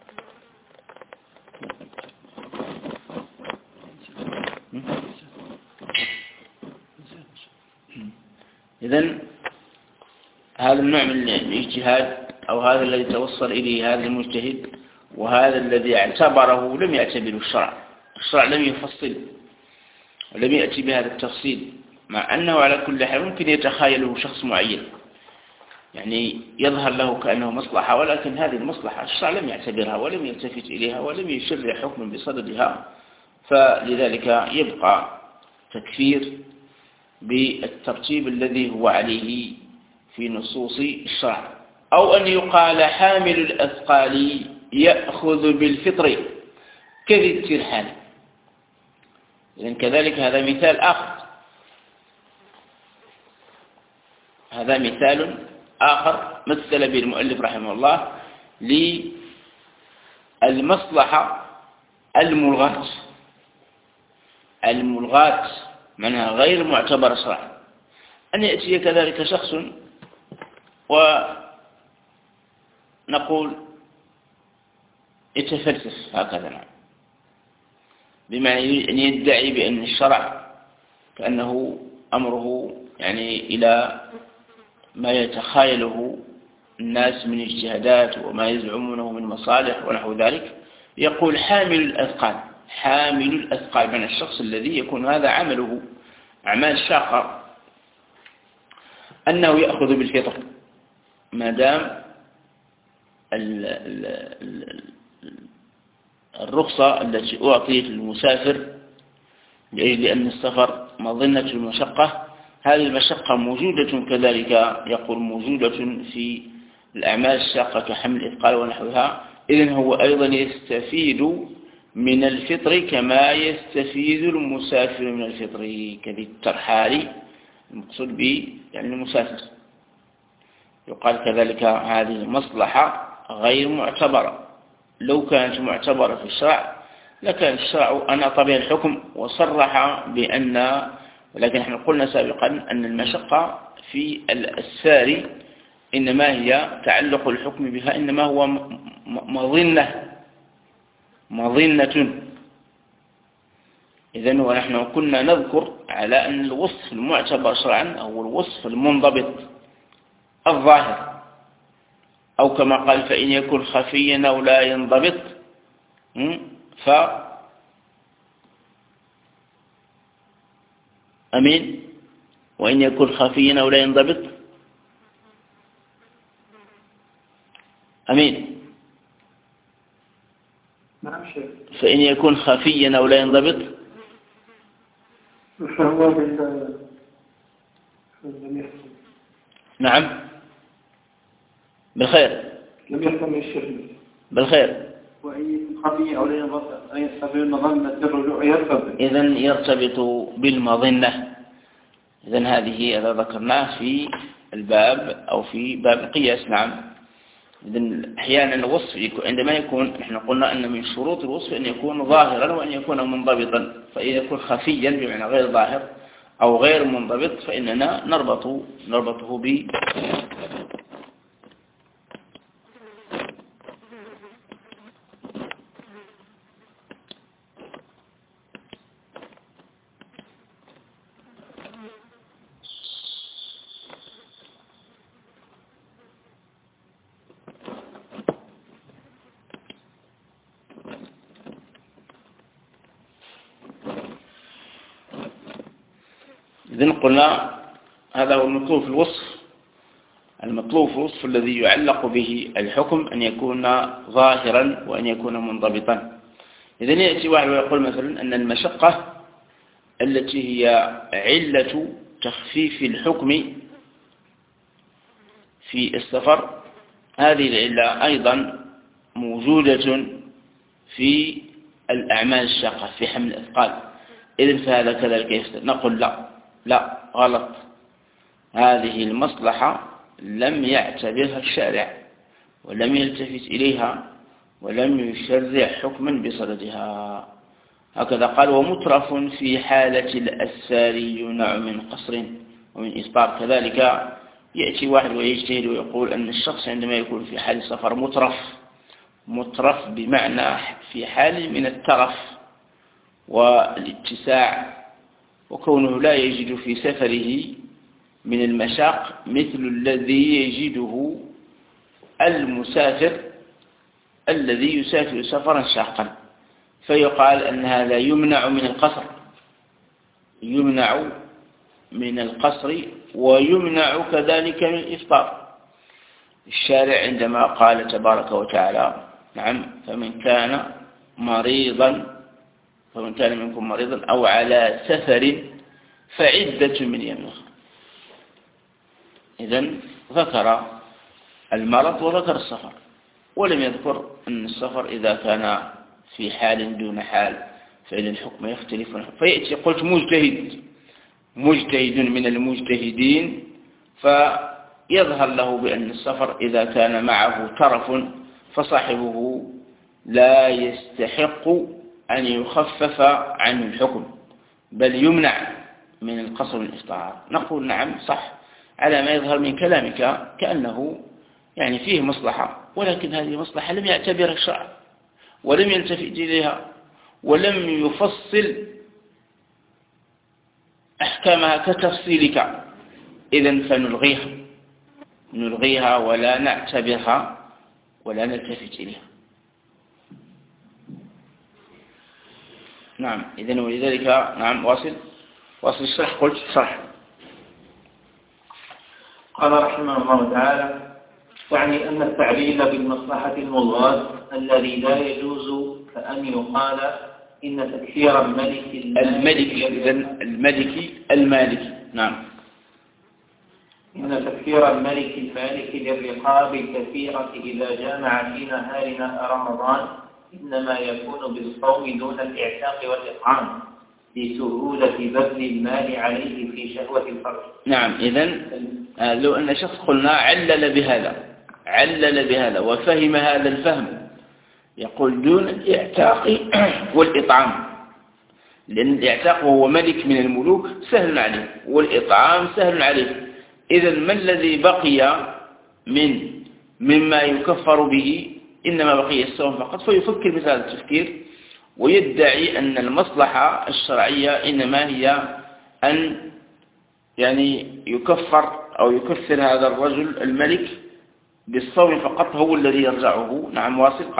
إذن هذا النوع من الاجتهاد أو هذا الذي توصل إليه هذا المجتهد، وهذا الذي اعتبره لم يعتبره الشرع لم يفصل ولم يأتي بهذا التفصيل، مع أنه على كل حال ممكن يتخيله شخص معين، يعني يظهر له كأنه مصلحة، ولكن هذه المصلحة الشرع لم يعتبرها ولم يلتفت إليها ولم يشرع حكم بصددها، فلذلك يبقى تكفير بالترتيب الذي هو عليه في نصوص الشرع. أو أن يقال حامل الأثقال يأخذ بالفطر كذي الترحال. إذن كذلك هذا مثال آخر، هذا مثال آخر مثل به المؤلف رحمه الله للمصلحة الملغاة منها غير معتبر شرعا، أن يأتي كذلك شخص ونقول يتفلسف هكذا، بمعنى أن يدعي بأن الشرع كأنه أمره يعني إلى ما يتخيله الناس من اجتهادات وما يزعمونه من مصالح ونحو ذلك، يقول حامل الأثقال من الشخص الذي يكون هذا عمله أعمال شاقة، أنه يأخذ بالفطر ما دام الرخصة التي أعطيت للمسافر لأجل أن السفر مظنة المشقة، هذه المشقة موجودة كذلك، يقول موجودة في الأعمال الشاقة كحمل الإثقال ونحوها. إذن هو أيضا يستفيد من الفطر كما يستفيد المسافر من الفطر، كذي الترحال المقصود به يعني المسافر. يقال كذلك هذه مصلحة غير معتبرة، لو كانت معتبرة في الشرع لكان الشرع أناط بها الحكم وصرح بأن، ولكن نحن قلنا سابقا أن المشقة في الأسفار إنما هي تعلق الحكم بها، إنما هو مظنة. إذن ونحن كنا نذكر على أن الوصف المعتبر شرعا أو الوصف المنضبط الظاهر، أو كما قال فإن يكن خفيا أو لا ينضبط أمين، وإن يكن خفيا أو لا ينضبط أمين، فإن يكن خفيا أو لا ينضبط فهو نعم بالخير، لم يحتمل الشيخ بالخير. وإن يكن خفي أو لا ينضبط أن يستفيد مظنة الرجوع إذن يرتبط بالمظنة. إذن هذه إذا ذكرناه في الباب أو في باب القياس. نعم. إذن أحيانا الوصف عندما يكون، نحن قلنا أن من شروط الوصف أن يكون ظاهرا وأن يكون منضبطا، فإذا يكون خفيا بمعنى غير ظاهر أو غير منضبط فإننا نربطه ب إذن قلنا هذا هو المطلوب في الوصف. المطلوب في الوصف الذي يعلق به الحكم أن يكون ظاهرا وأن يكون منضبطا. إذن يأتي واحد ويقول مثلا أن المشقة التي هي علة تخفيف الحكم في السفر، هذه العلة أيضا موجودة في الأعمال الشاقة في حمل الأثقال. إذن فهذا كذلك يفتر. نقول لا غلط، هذه المصلحة لم يعتبرها الشارع ولم يلتفت إليها ولم يشرع حكما بصددها. هكذا قال ومترف في حالة الأسفار يمنع من قصر ومن إسبار. كذلك يأتي واحد ويجتهد ويقول أن الشخص عندما يكون في حال السفر مترف بمعنى في حال من الترف والاتساع، وكونه لا يجد في سفره من المشاق مثل الذي يجده المسافر الذي يسافر سفرا شاقا، فيقال أن هذا يمنع من القصر ويمنع كذلك من الإفطار. الشارع عندما قال تبارك وتعالى نعم فمن كان منكم مريضا أو على سفر فعدة من أيام أخرى. إذن ذكر المرض وذكر السفر، ولم يذكر أن السفر إذا كان في حال دون حال فإن الحكم يختلف. فيأتي قلت مجتهد من المجتهدين فيظهر له بأن السفر إذا كان معه ترف فصاحبه لا يستحق أن يخفف عنه الحكم بل يمنع من القصر والإفطار. نقول نعم صح على ما يظهر من كلامك كأنه يعني فيه مصلحة، ولكن هذه مصلحة لم يعتبرها الشرع ولم يلتفت إليها ولم يفصل أحكامها كتفصيلك. إذن فنلغيها ولا نعتبرها ولا نلتفت إليها. نعم. إذن ولذلك نعم واصل الشرح. قلت شرح. قال رحمه الله تعالى يعني أن التعليل بالمصلحة الملغاة الذي لا يجوز كأن يقال إن تكفير المالكي نعم، إن تكفير المالك للرقاب الكثيرة إذا جامع في نهار رمضان إنما يكون بالصوم دون الإعتاق والإطعام لسهولة بذل المال عليه في شهوة الفرج. نعم. إذن لو أن شخص قلنا علل بهذا وفهم هذا الفهم، يقول دون الإعتاق والإطعام، لأن الإعتاق وهو ملك من الملوك سهل عليه، والإطعام سهل عليه. إذن ما الذي بقي مما يكفر به؟ إنما بقي الصوم فقط. فيفكر مثل هذا التفكير ويدعي أن المصلحة الشرعية إنما هي أن يعني يكفر هذا الرجل الملك بالصوم فقط، هو الذي يرجعه. نعم واصل.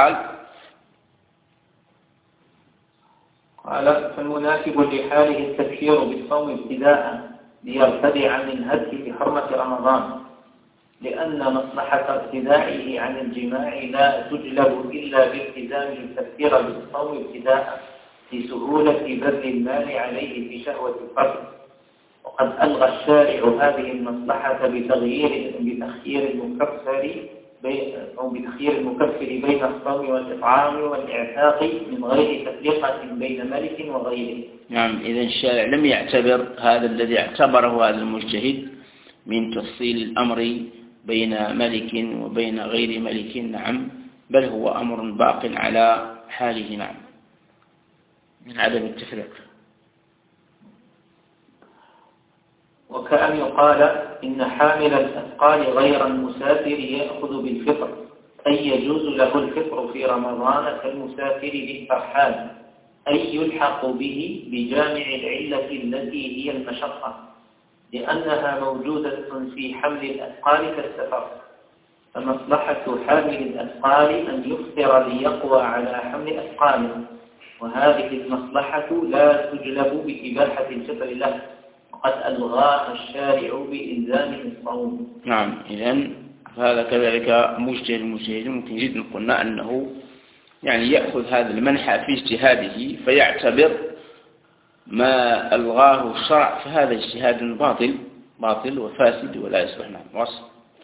قال فالمناسب لحاله التكفير بالصوم ابتداء ليرتدع من هتك حرمة رمضان، لأن مصلحة ابتدائه عن الجماع لا تجلب إلا بالتزام التكفير بالصوم ابتداء لسهولة بذل المال عليه في شهوة الفرد. وقد ألغى الشارع هذه المصلحة بتخيير المكفر بين الصوم والإطعام والإعتاق من غير تفرقة بين ملك وغيره. نعم. إذن الشارع لم يعتبر هذا الذي اعتبره هذا المجتهد من تفصيل الأمر بين ملك وبين غير ملك. نعم. بل هو أمر باق على حاله. نعم. من عدم التفريق. وكأن يقال إن حامل الأثقال غير المسافر يأخذ بالفطر، أي يجوز له الفطر في رمضان كالمسافر بالترحال، أي يلحق به بجامع العلة التي هي المشقة، لأنها موجودة في حمل الأثقال كالسفر. فمصلحة حامل الأثقال أن يفطر ليقوى على حمل أثقاله، وهذه المصلحة لا تجلب بإباحة الفطر له، وقد ألغى الشارع بإلزامه الصوم. نعم. إذن هذا كذلك مجتهد ممكن جدا قلنا أنه يعني يأخذ هذا المنحى في اجتهاده فيعتبر ما ألغاه الشرع، فهذا اجتهاد باطل وفاسد ولا يصلح. نعم. واصل.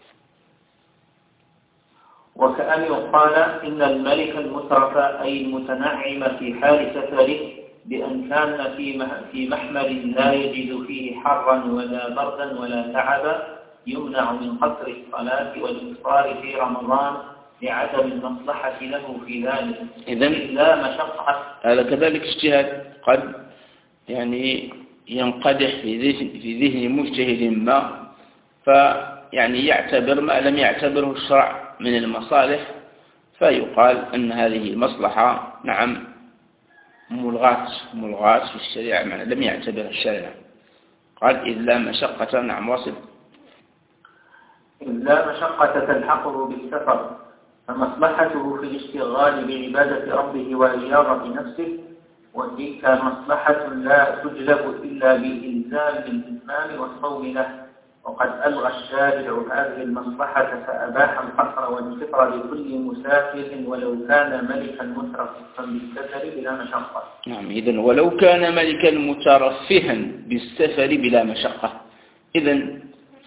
وكأن يقال إن الملك المترف أي المتنعم في حال سفره بأن كان في محمل لا يجد فيه حرا ولا بردا ولا تعبا يمنع من قصر الصلاة والإفطار في رمضان لعدم المصلحة له في ذلك، إذن لا مشقة. هذا كذلك اجتهاد قد يعني ينقدح في ذهن مجتهد ما، فيعني يعتبر ما لم يعتبره الشرع من المصالح، فيقال أن هذه المصلحة نعم ملغاة في الشريعة، يعني لم يعتبر الشرع. قال إذ لا مشقة. نعم واصل. إذ لا مشقة تلحقه بالسفر، فمصلحته في الاشتغال بعبادة ربه ورياضة نفسه، وتلك مصلحة لا تجلب إلا بإلزام الإتمام والصوم له. وقد ألغى الشارع هذه المصلحة فأباح القصر والفطر لكل مسافر ولو كان ملكا مترفها بالسفر بلا مشقة. نعم. إذن ولو كان ملكا مترفها بالسفر بلا مشقة. إذن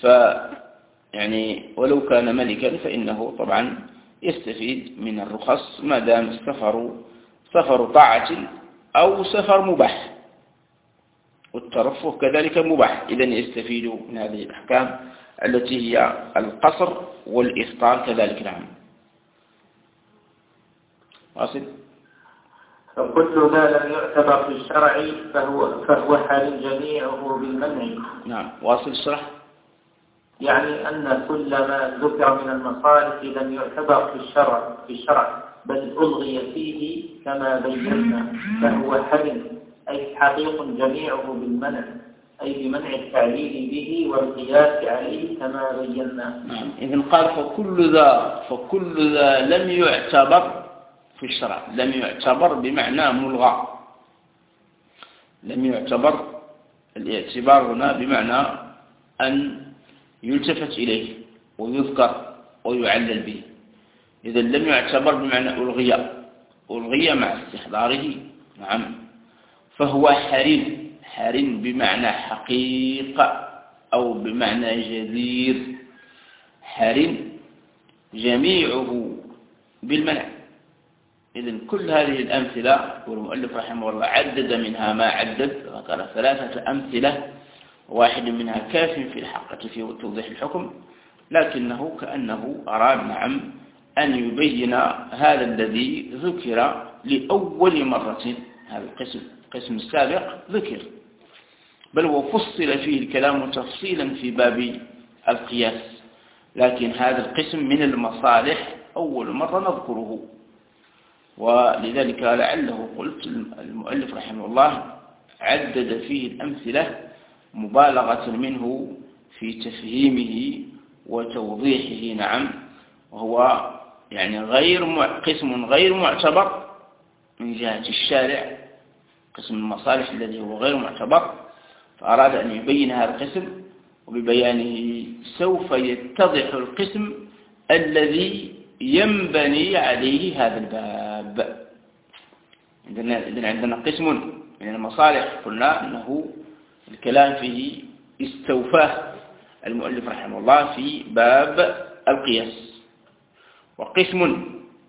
يعني ولو كان ملكا فإنه طبعا يستفيد من الرخص ما دام سفر طاعة أو سفر مباح، والترفه كذلك مباح. إذن يستفيد من هذه الأحكام التي هي القصر والإفطار كذلك. نعم واصل. فكل ما لم يعتبر في الشرع فهو حال جميعه بالمنع. نعم واصل الشرح. يعني أن كل ما ذكر من المصالح لم يعتبر في الشرع بل ألغي فيه كما بينا، فهو حل أي حقيق جميعه بالمنع، أي بمنع التعليل به والقياس عليه كما بينا. إذن قال فكل ذا لم يعتبر في الشرع. لم يعتبر بمعنى ملغى. لم يعتبر، الاعتبار هنا بمعنى أن يلتفت إليه ويذكر ويعلل به. إذا لم يعتبر بمعنى ألغي مع استحضاره، نعم، فهو حرين بمعنى حقيقة أو بمعنى جدير، حرين جميعه بالمنع. إذن كل هذه الأمثلة والمؤلف رحمه الله عدد منها ما عدد، ذكر 3 أمثلة، واحد منها كاف في الحقة في توضيح الحكم، لكنه كأنه أراد، نعم، أن يبين هذا الذي ذكر لأول مرة. هذا القسم السابق ذكر، بل وفصل فيه الكلام تفصيلا في باب القياس، لكن هذا القسم من المصالح أول مرة نذكره. ولذلك لعله قلت المؤلف رحمه الله عدد فيه الأمثلة مبالغة منه في تفهيمه وتوضيحه، نعم، وهو يعني قسم غير معتبر من جهة الشارع، قسم المصالح الذي هو غير معتبر، فأراد أن يبين هذا القسم، وببيانه سوف يتضح القسم الذي ينبني عليه هذا الباب. إذن عندنا قسم من المصالح قلنا أنه الكلام فيه استوفاه المؤلف رحمه الله في باب القياس، وقسم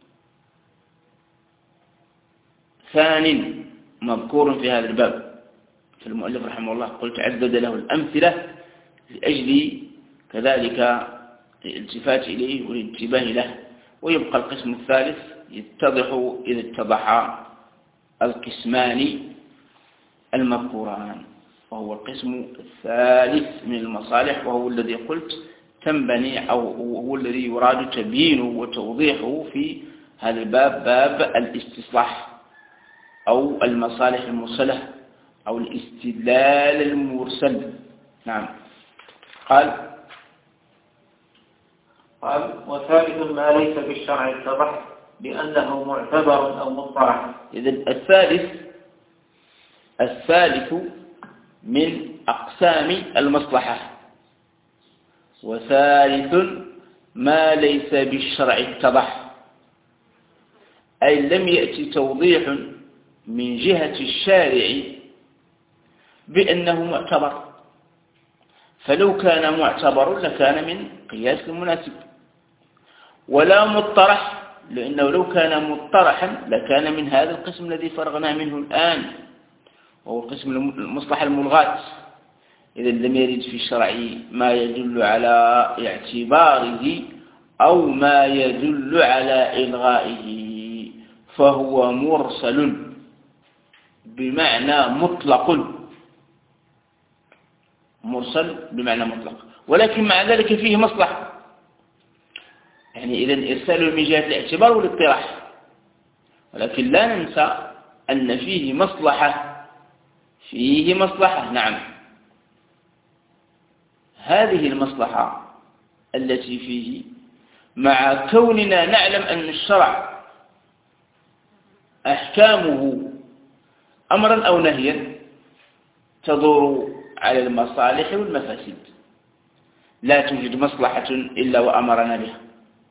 ثان مذكور في هذا الباب فالمؤلف رحمه الله قلت عدد له الأمثلة لأجل كذلك الالتفات إليه والانتباه له. ويبقى القسم الثالث يتضح إذا اتضح القسمان المذكوران، وهو القسم الثالث من المصالح، وهو الذي قلت تنبني أو هو الذي يراد تبيينه وتوضيحه في هذا الباب، باب الاستصلاح أو المصالح المرسلة أو الاستدلال المرسل. نعم. قال وثالث ما ليس بالشرع اتضح بأنه معتبر أو مصطلح. إذن الثالث من أقسام المصلحة، وثالث ما ليس بالشرع اتضح، أي لم يأتي توضيح من جهة الشارع بأنه معتبر، فلو كان معتبر لكان من قياس المناسب، ولا مطرح، لأنه لو كان مطرحا لكان من هذا القسم الذي فرغنا منه الآن، وهو قسم المصلحة الملغاة. إذا لم يرد في الشرع ما يدل على اعتباره أو ما يدل على إلغائه فهو مرسل بمعنى مطلق، مرسل بمعنى مطلق، ولكن مع ذلك فيه مصلحة. يعني إذن إرساله من جهة الاعتبار والاقتراح، ولكن لا ننسى أن فيه مصلحة، نعم. هذه المصلحة التي فيه مع كوننا نعلم أن الشرع أحكامه أمرا أو نهيا تدور على المصالح والمفاسد، لا توجد مصلحة إلا وأمرنا بها،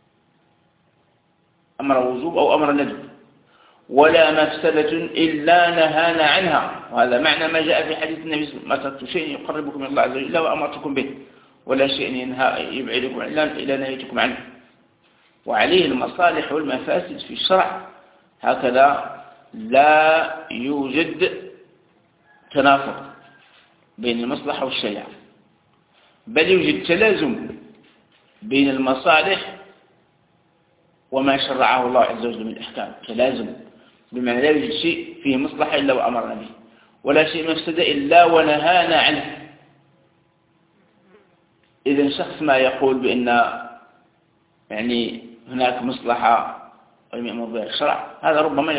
أمر وجوب أو أمر ندب، ولا مفسدة إلا نهانا عنها. وهذا معنى ما جاء في حديث النبي صلى الله عليه وسلم: ما تركت شيء يقربكم من الله عز وجل إلا وأمرتكم به، ولا شيء يبعدكم إلا نهيتكم عنه. وعليه المصالح والمفاسد في الشرع هكذا لا يوجد تنافر بين المصلحة والشريعة، بل يوجد تلازم بين المصالح وما شرعه الله عز وجل من الأحكام، تلازم، بمعنى لا يوجد شيء فيه مصلحة إلا وأمرنا به، ولا شيء مفسد إلا ونهانا عنه. إذن شخص ما يقول بأن يعني هناك مصلحة ويأمر بها الشرع، هذا ربما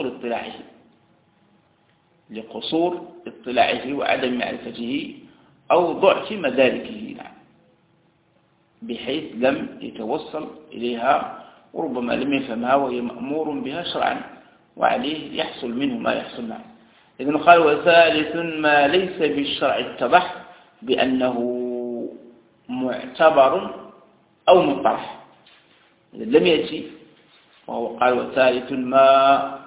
لقصور اطلاعه وعدم معرفته أو ضعف مداركه، نعم، بحيث لم يتوصل إليها وربما لم يفهمها وهي مأمور بها شرعا، وعليه يحصل منه ما يحصل معه. إذن قال: وثالث ما ليس بالشرع اتضح بأنه معتبر أو مطرح. إذا لم يأتي وهو قال والثالث الماء،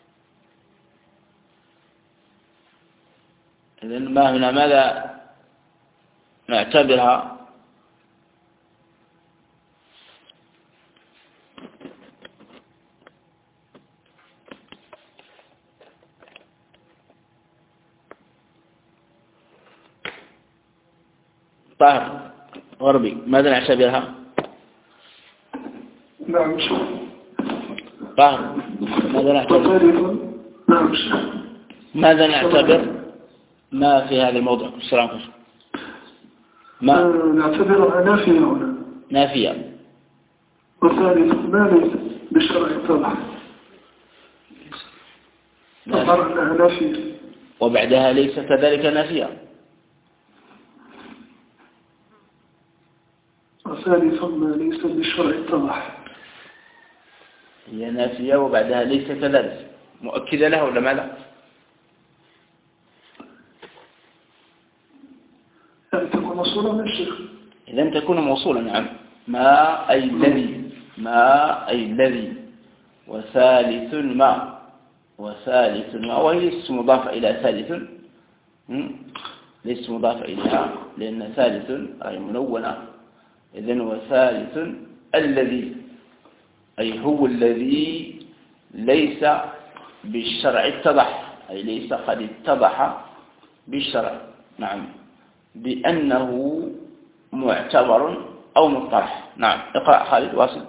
إذا الماء هنا ماذا نعتبرها؟ طاهر غربي، ماذا نعتبرها؟ نعم طاهر ماذا نعتبر؟ نعم ماذا نعتبر ما في هذا الموضوع؟ السلام عليكم. ما نعتبرها نافية هنا، نافية. وثالث ما ليس بالشرع اتضح أنها نافية، وبعدها ليس كذلك نافية. وثالث ما ليس بالشرع اتضح، هي نافية وبعدها ليس كذلك، مؤكدة له ولا ماذا؟ يعني تكون موصولة من الشيخ. إذا تكون موصولة، نعم. ما أي الذي، ما أي الذي، وثالث ما، وثالث ما، وهي ليست مضافة إلى ثالث، ليست مضافة إليها لأن ثالث أي منونة. إذن وثالث الذي، أي هو الذي ليس بالشرع اتضح، أي ليس قد اتضح بالشرع، نعم، بأنه معتبر أو مطرح. نعم، اقرأ خالد واصل.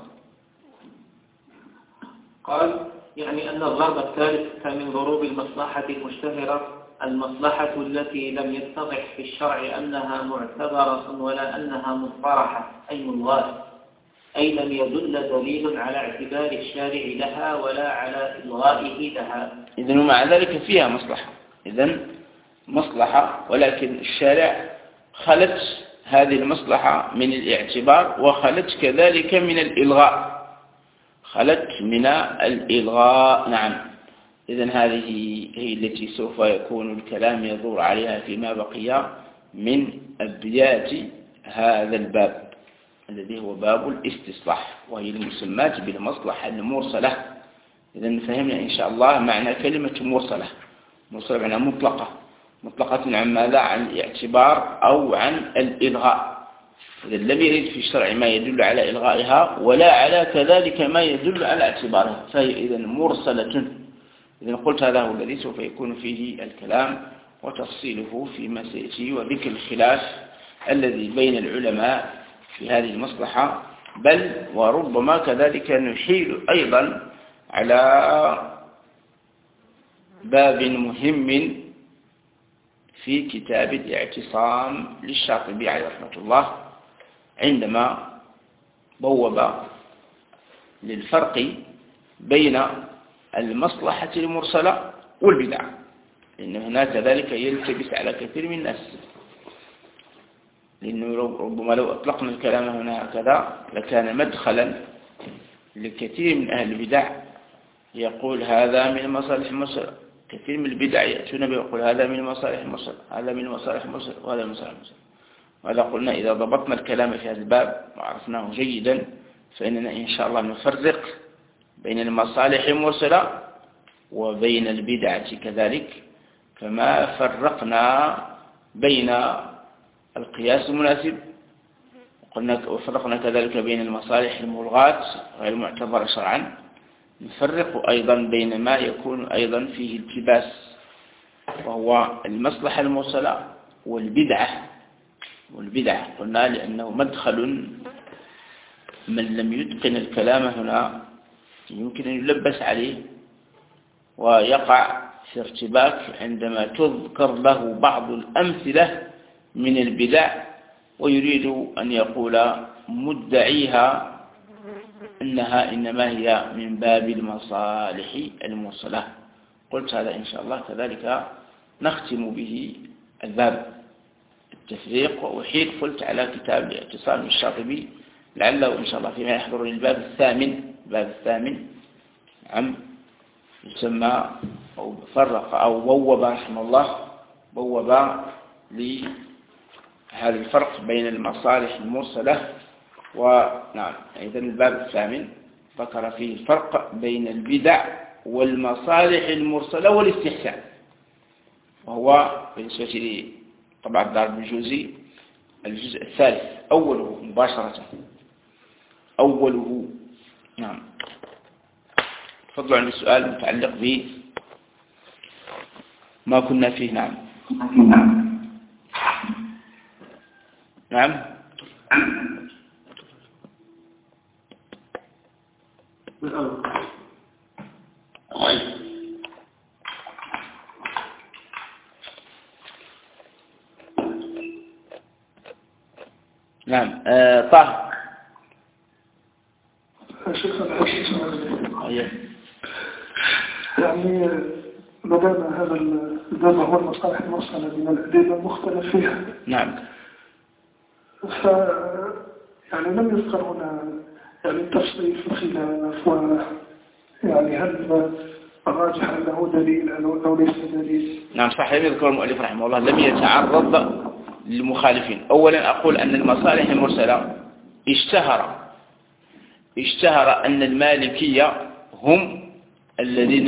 قال يعني أن الضرب الثالث من ضروب المصلحة المشتهرة المصلحة التي لم يتضح في الشرع أنها معتبرة ولا أنها مطرحة أي ملغاة، أي لم يدل دليل على اعتبار الشارع لها ولا على إلغائه لها. إذن ومع ذلك فيها مصلحة، إذن مصلحة، ولكن الشارع خلت هذه المصلحة من الاعتبار وخلت كذلك من الإلغاء، خلت من الإلغاء. نعم. إذن هذه هي التي سوف يكون الكلام يدور عليها فيما بقي من أبيات هذا الباب الذي هو باب الاستصلاح، وهي المسمات بالمصلحة المرسلة. إذن فهمنا إن شاء الله معنى كلمة مرسلة. مرسلة معنى مطلقة، مطلقة عن ماذا؟ عن الاعتبار أو عن الإلغاء. إذا لم يرد في الشرع ما يدل على إلغائها ولا على كذلك ما يدل على اعتبارها، فهي إذا مرسلة. إذا قلت هذا هو الذي سوف يكون فيه الكلام وتفصيله فيما سيأتي، وذكر الخلاف الذي بين العلماء في هذه المصلحة، بل وربما كذلك نحيل أيضا على باب مهم في كتاب الاعتصام للشاطبي عليه رحمة الله، عندما بوب للفرق بين المصلحة المرسلة والبدعة، لأن هناك ذلك يلتبس على كثير من الناس، لأنه ربما لو أطلقنا الكلام هنا هكذا لكان مدخلا لكثير من أهل البدع يقول هذا من مصالح المرسلة. كثير من البدع يأتون بيقول هذا من مصالح المرسلة، هذا من مصالح المرسلة، وهذا من مصالح المرسلة. وهذا قلنا إذا ضبطنا الكلام في هذا الباب وعرفناه جيدا فإننا إن شاء الله نفرق بين المصالح المرسلة وبين البدعة كذلك، كما فرقنا بين القياس المناسب، وفرقنا كذلك بين المصالح الملغاة غير المعتبرة شرعا. نفرق أيضا بين ما يكون أيضا فيه التباس، وهو المصلحة المرسلة والبدعة. قلنا لأنه مدخل من لم يتقن الكلام هنا يمكن أن يلبس عليه ويقع في ارتباك عندما تذكر له بعض الأمثلة من البدع، ويريد أن يقول مدعيها أنها إنما هي من باب المصالح المرسلة. قلت هذا إن شاء الله كذلك نختم به الباب التفريق، وأحيل قلت على كتاب الاعتصام الشاطبي لعله إن شاء الله فيما يحضر الباب الثامن عم يسمى أو فرق أو بوب رحمه الله، بوب لهذا الفرق بين المصالح المرسلة ونعم إذا الباب الثامن ذكر فيه الفرق بين البدع والمصالح المرسلة والاستحسان، وهو بالنسبة طبعا الدار الجوزي الجزء الثالث أوله مباشرة أوله. نعم تفضلوا عن السؤال المتعلق بما كنا فيه. نعم نعم نعم طه يعني بدأنا هذا الباب هو المصالح المرسلة من الأدلة المختلف فيها. نعم. يعني لم يذكر هنا يعني التفصيل في الخلاف، يعني هل الراجح أنه دليل أو ليس دليل؟ نعم صحيح. يذكر المؤلف رحمه الله لم يتعرض للمخالفين. أولا أقول أن المصالح المرسلة اشتهر أن المالكية هم الذين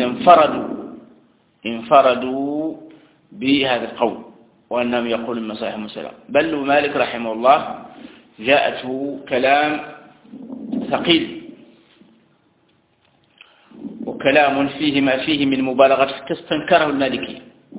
انفردوا بهذا القول، وأنهم يقولون المصالح المرسلة. بل مالك رحمه الله جاءته كلام ثقيل وكلام فيه ما فيه من مبالغة تستنكره المالكية،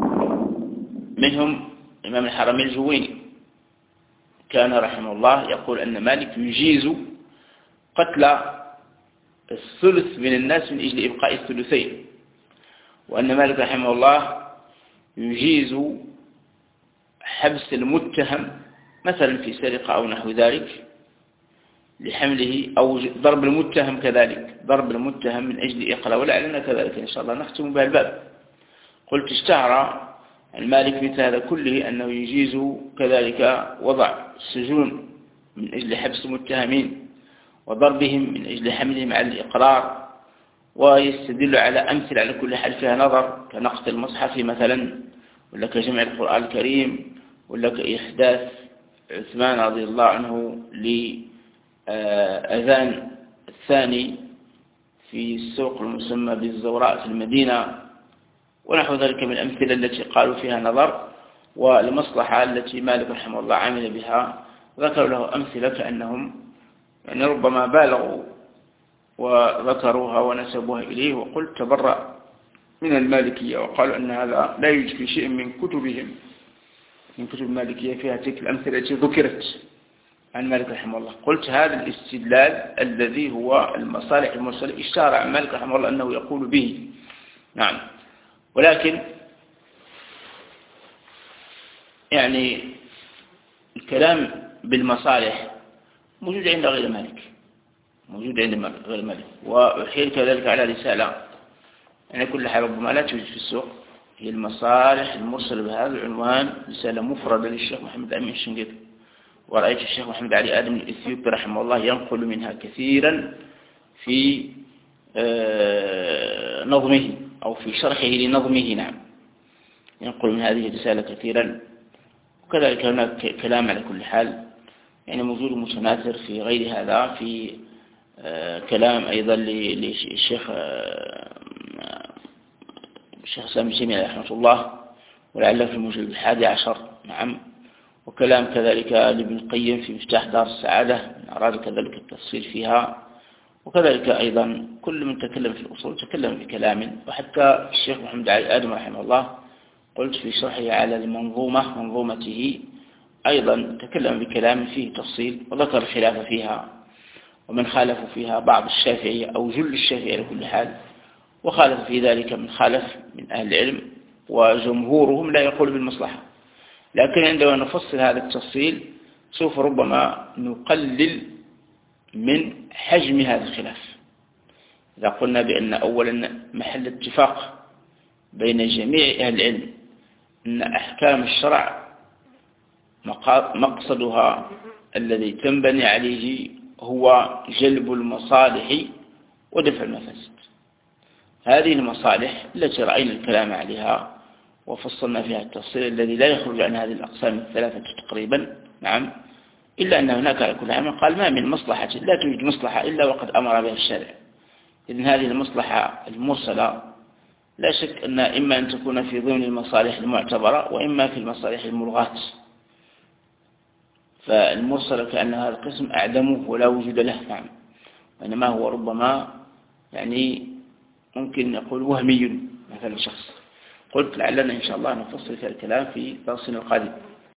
منهم إمام الحرمين الجويني كان رحمه الله يقول أن مالك يجيز قتل الثلث من الناس من أجل إبقاء الثلثين، وأن مالك رحمه الله يجيز حبس المتهم مثلا في سرقة أو نحو ذلك لحمله، أو ضرب المتهم كذلك، ضرب المتهم من أجل إقلاع، ولعلنا كذلك إن شاء الله نختم بها الباب. قلت اشتهر المالك مثل هذا كله أنه يجيز كذلك وضع السجون من أجل حبس المتهمين وضربهم من أجل حملهم على الإقرار، ويستدل على أمثلة على كل حال فيها نظر كنقط المصحف مثلا، ولا كجمع القرآن الكريم، ولا كإحداث عثمان رضي الله عنه لأذان الثاني في السوق المسمى بالزوراء في المدينة، ونحو ذلك من الأمثلة التي قالوا فيها نظر والمصلحة التي مالك رحمه الله عمل بها. ذكروا له أمثلة كأنهم يعني ربما بالغوا وذكروها ونسبوها إليه، وقلت تبرأ من المالكية وقالوا أن هذا لا يوجد في شيء من كتبهم، من كتب المالكية فيها تلك الأمثلة التي ذكرت عن مالك رحمه الله. قلت هذا الاستدلال الذي هو المصالح المرسلة اشتهر عن مالك رحمه الله أنه يقول به. نعم. ولكن يعني الكلام بالمصالح موجود عند غير مالك، موجود عند غير مالك، وأحيل كذلك على رسالة يعني كل حال ربما لا توجد في السوق، هي المصالح المرسلة بهذا العنوان، رسالة مفردة للشيخ محمد أمين الشنقيطي، ورأيت الشيخ محمد علي آدم الإثيوبي رحمه الله ينقل منها كثيرا في نظمه أو في شرحه لنظمه. نعم ينقل من هذه الرسالة كثيرا، وكذلك هناك كلام على كل حال يعني موجود متناثر في غير هذا، في كلام أيضا للشيخ سامي سيمي رحمه الله ولعله في المجلد 11. نعم. وكلام كذلك لابن القيم في مفتاح دار السعادة من أراد كذلك التفصيل فيها، وكذلك أيضا كل من تكلم في الأصول تكلم بكلام، وحتى الشيخ محمد علي آدم رحمه الله قلت في شرحه على المنظومة منظومته أيضا تكلم بكلام فيه تفصيل وذكر الخلاف فيها ومن خالف فيها، بعض الشافعية أو جل الشافعية على كل حال، وخالف في ذلك من خالف من أهل العلم، وجمهورهم لا يقول بالمصلحة. لكن عندما نفصل هذا التفصيل سوف ربما نقلل من حجم هذا الخلاف. إذا قلنا بأن أولا محل اتفاق بين جميع أهل العلم أن أحكام الشرع مقصدها الذي تنبني عليه هو جلب المصالح ودفع المفاسد. هذه المصالح التي رأينا الكلام عليها وفصلنا فيها التفصيل الذي لا يخرج عن هذه الأقسام الثلاثة تقريبا. نعم. إلا أن هناك على كل حال قال ما من مصلحة لا توجد مصلحة إلا وقد أمر بها الشارع. إذن هذه المصلحة المرسلة لا شك أن إما أن تكون في ضمن المصالح المعتبرة وإما في المصالح الملغاة. فالمرسل كأن هذا القسم أعدمه ولا وجود له، نعم، وإنما هو ربما يعني ممكن نقول وهمي مثلا شخص. قلت لعلنا إن شاء الله نفصل في الكلام في درسنا القادم.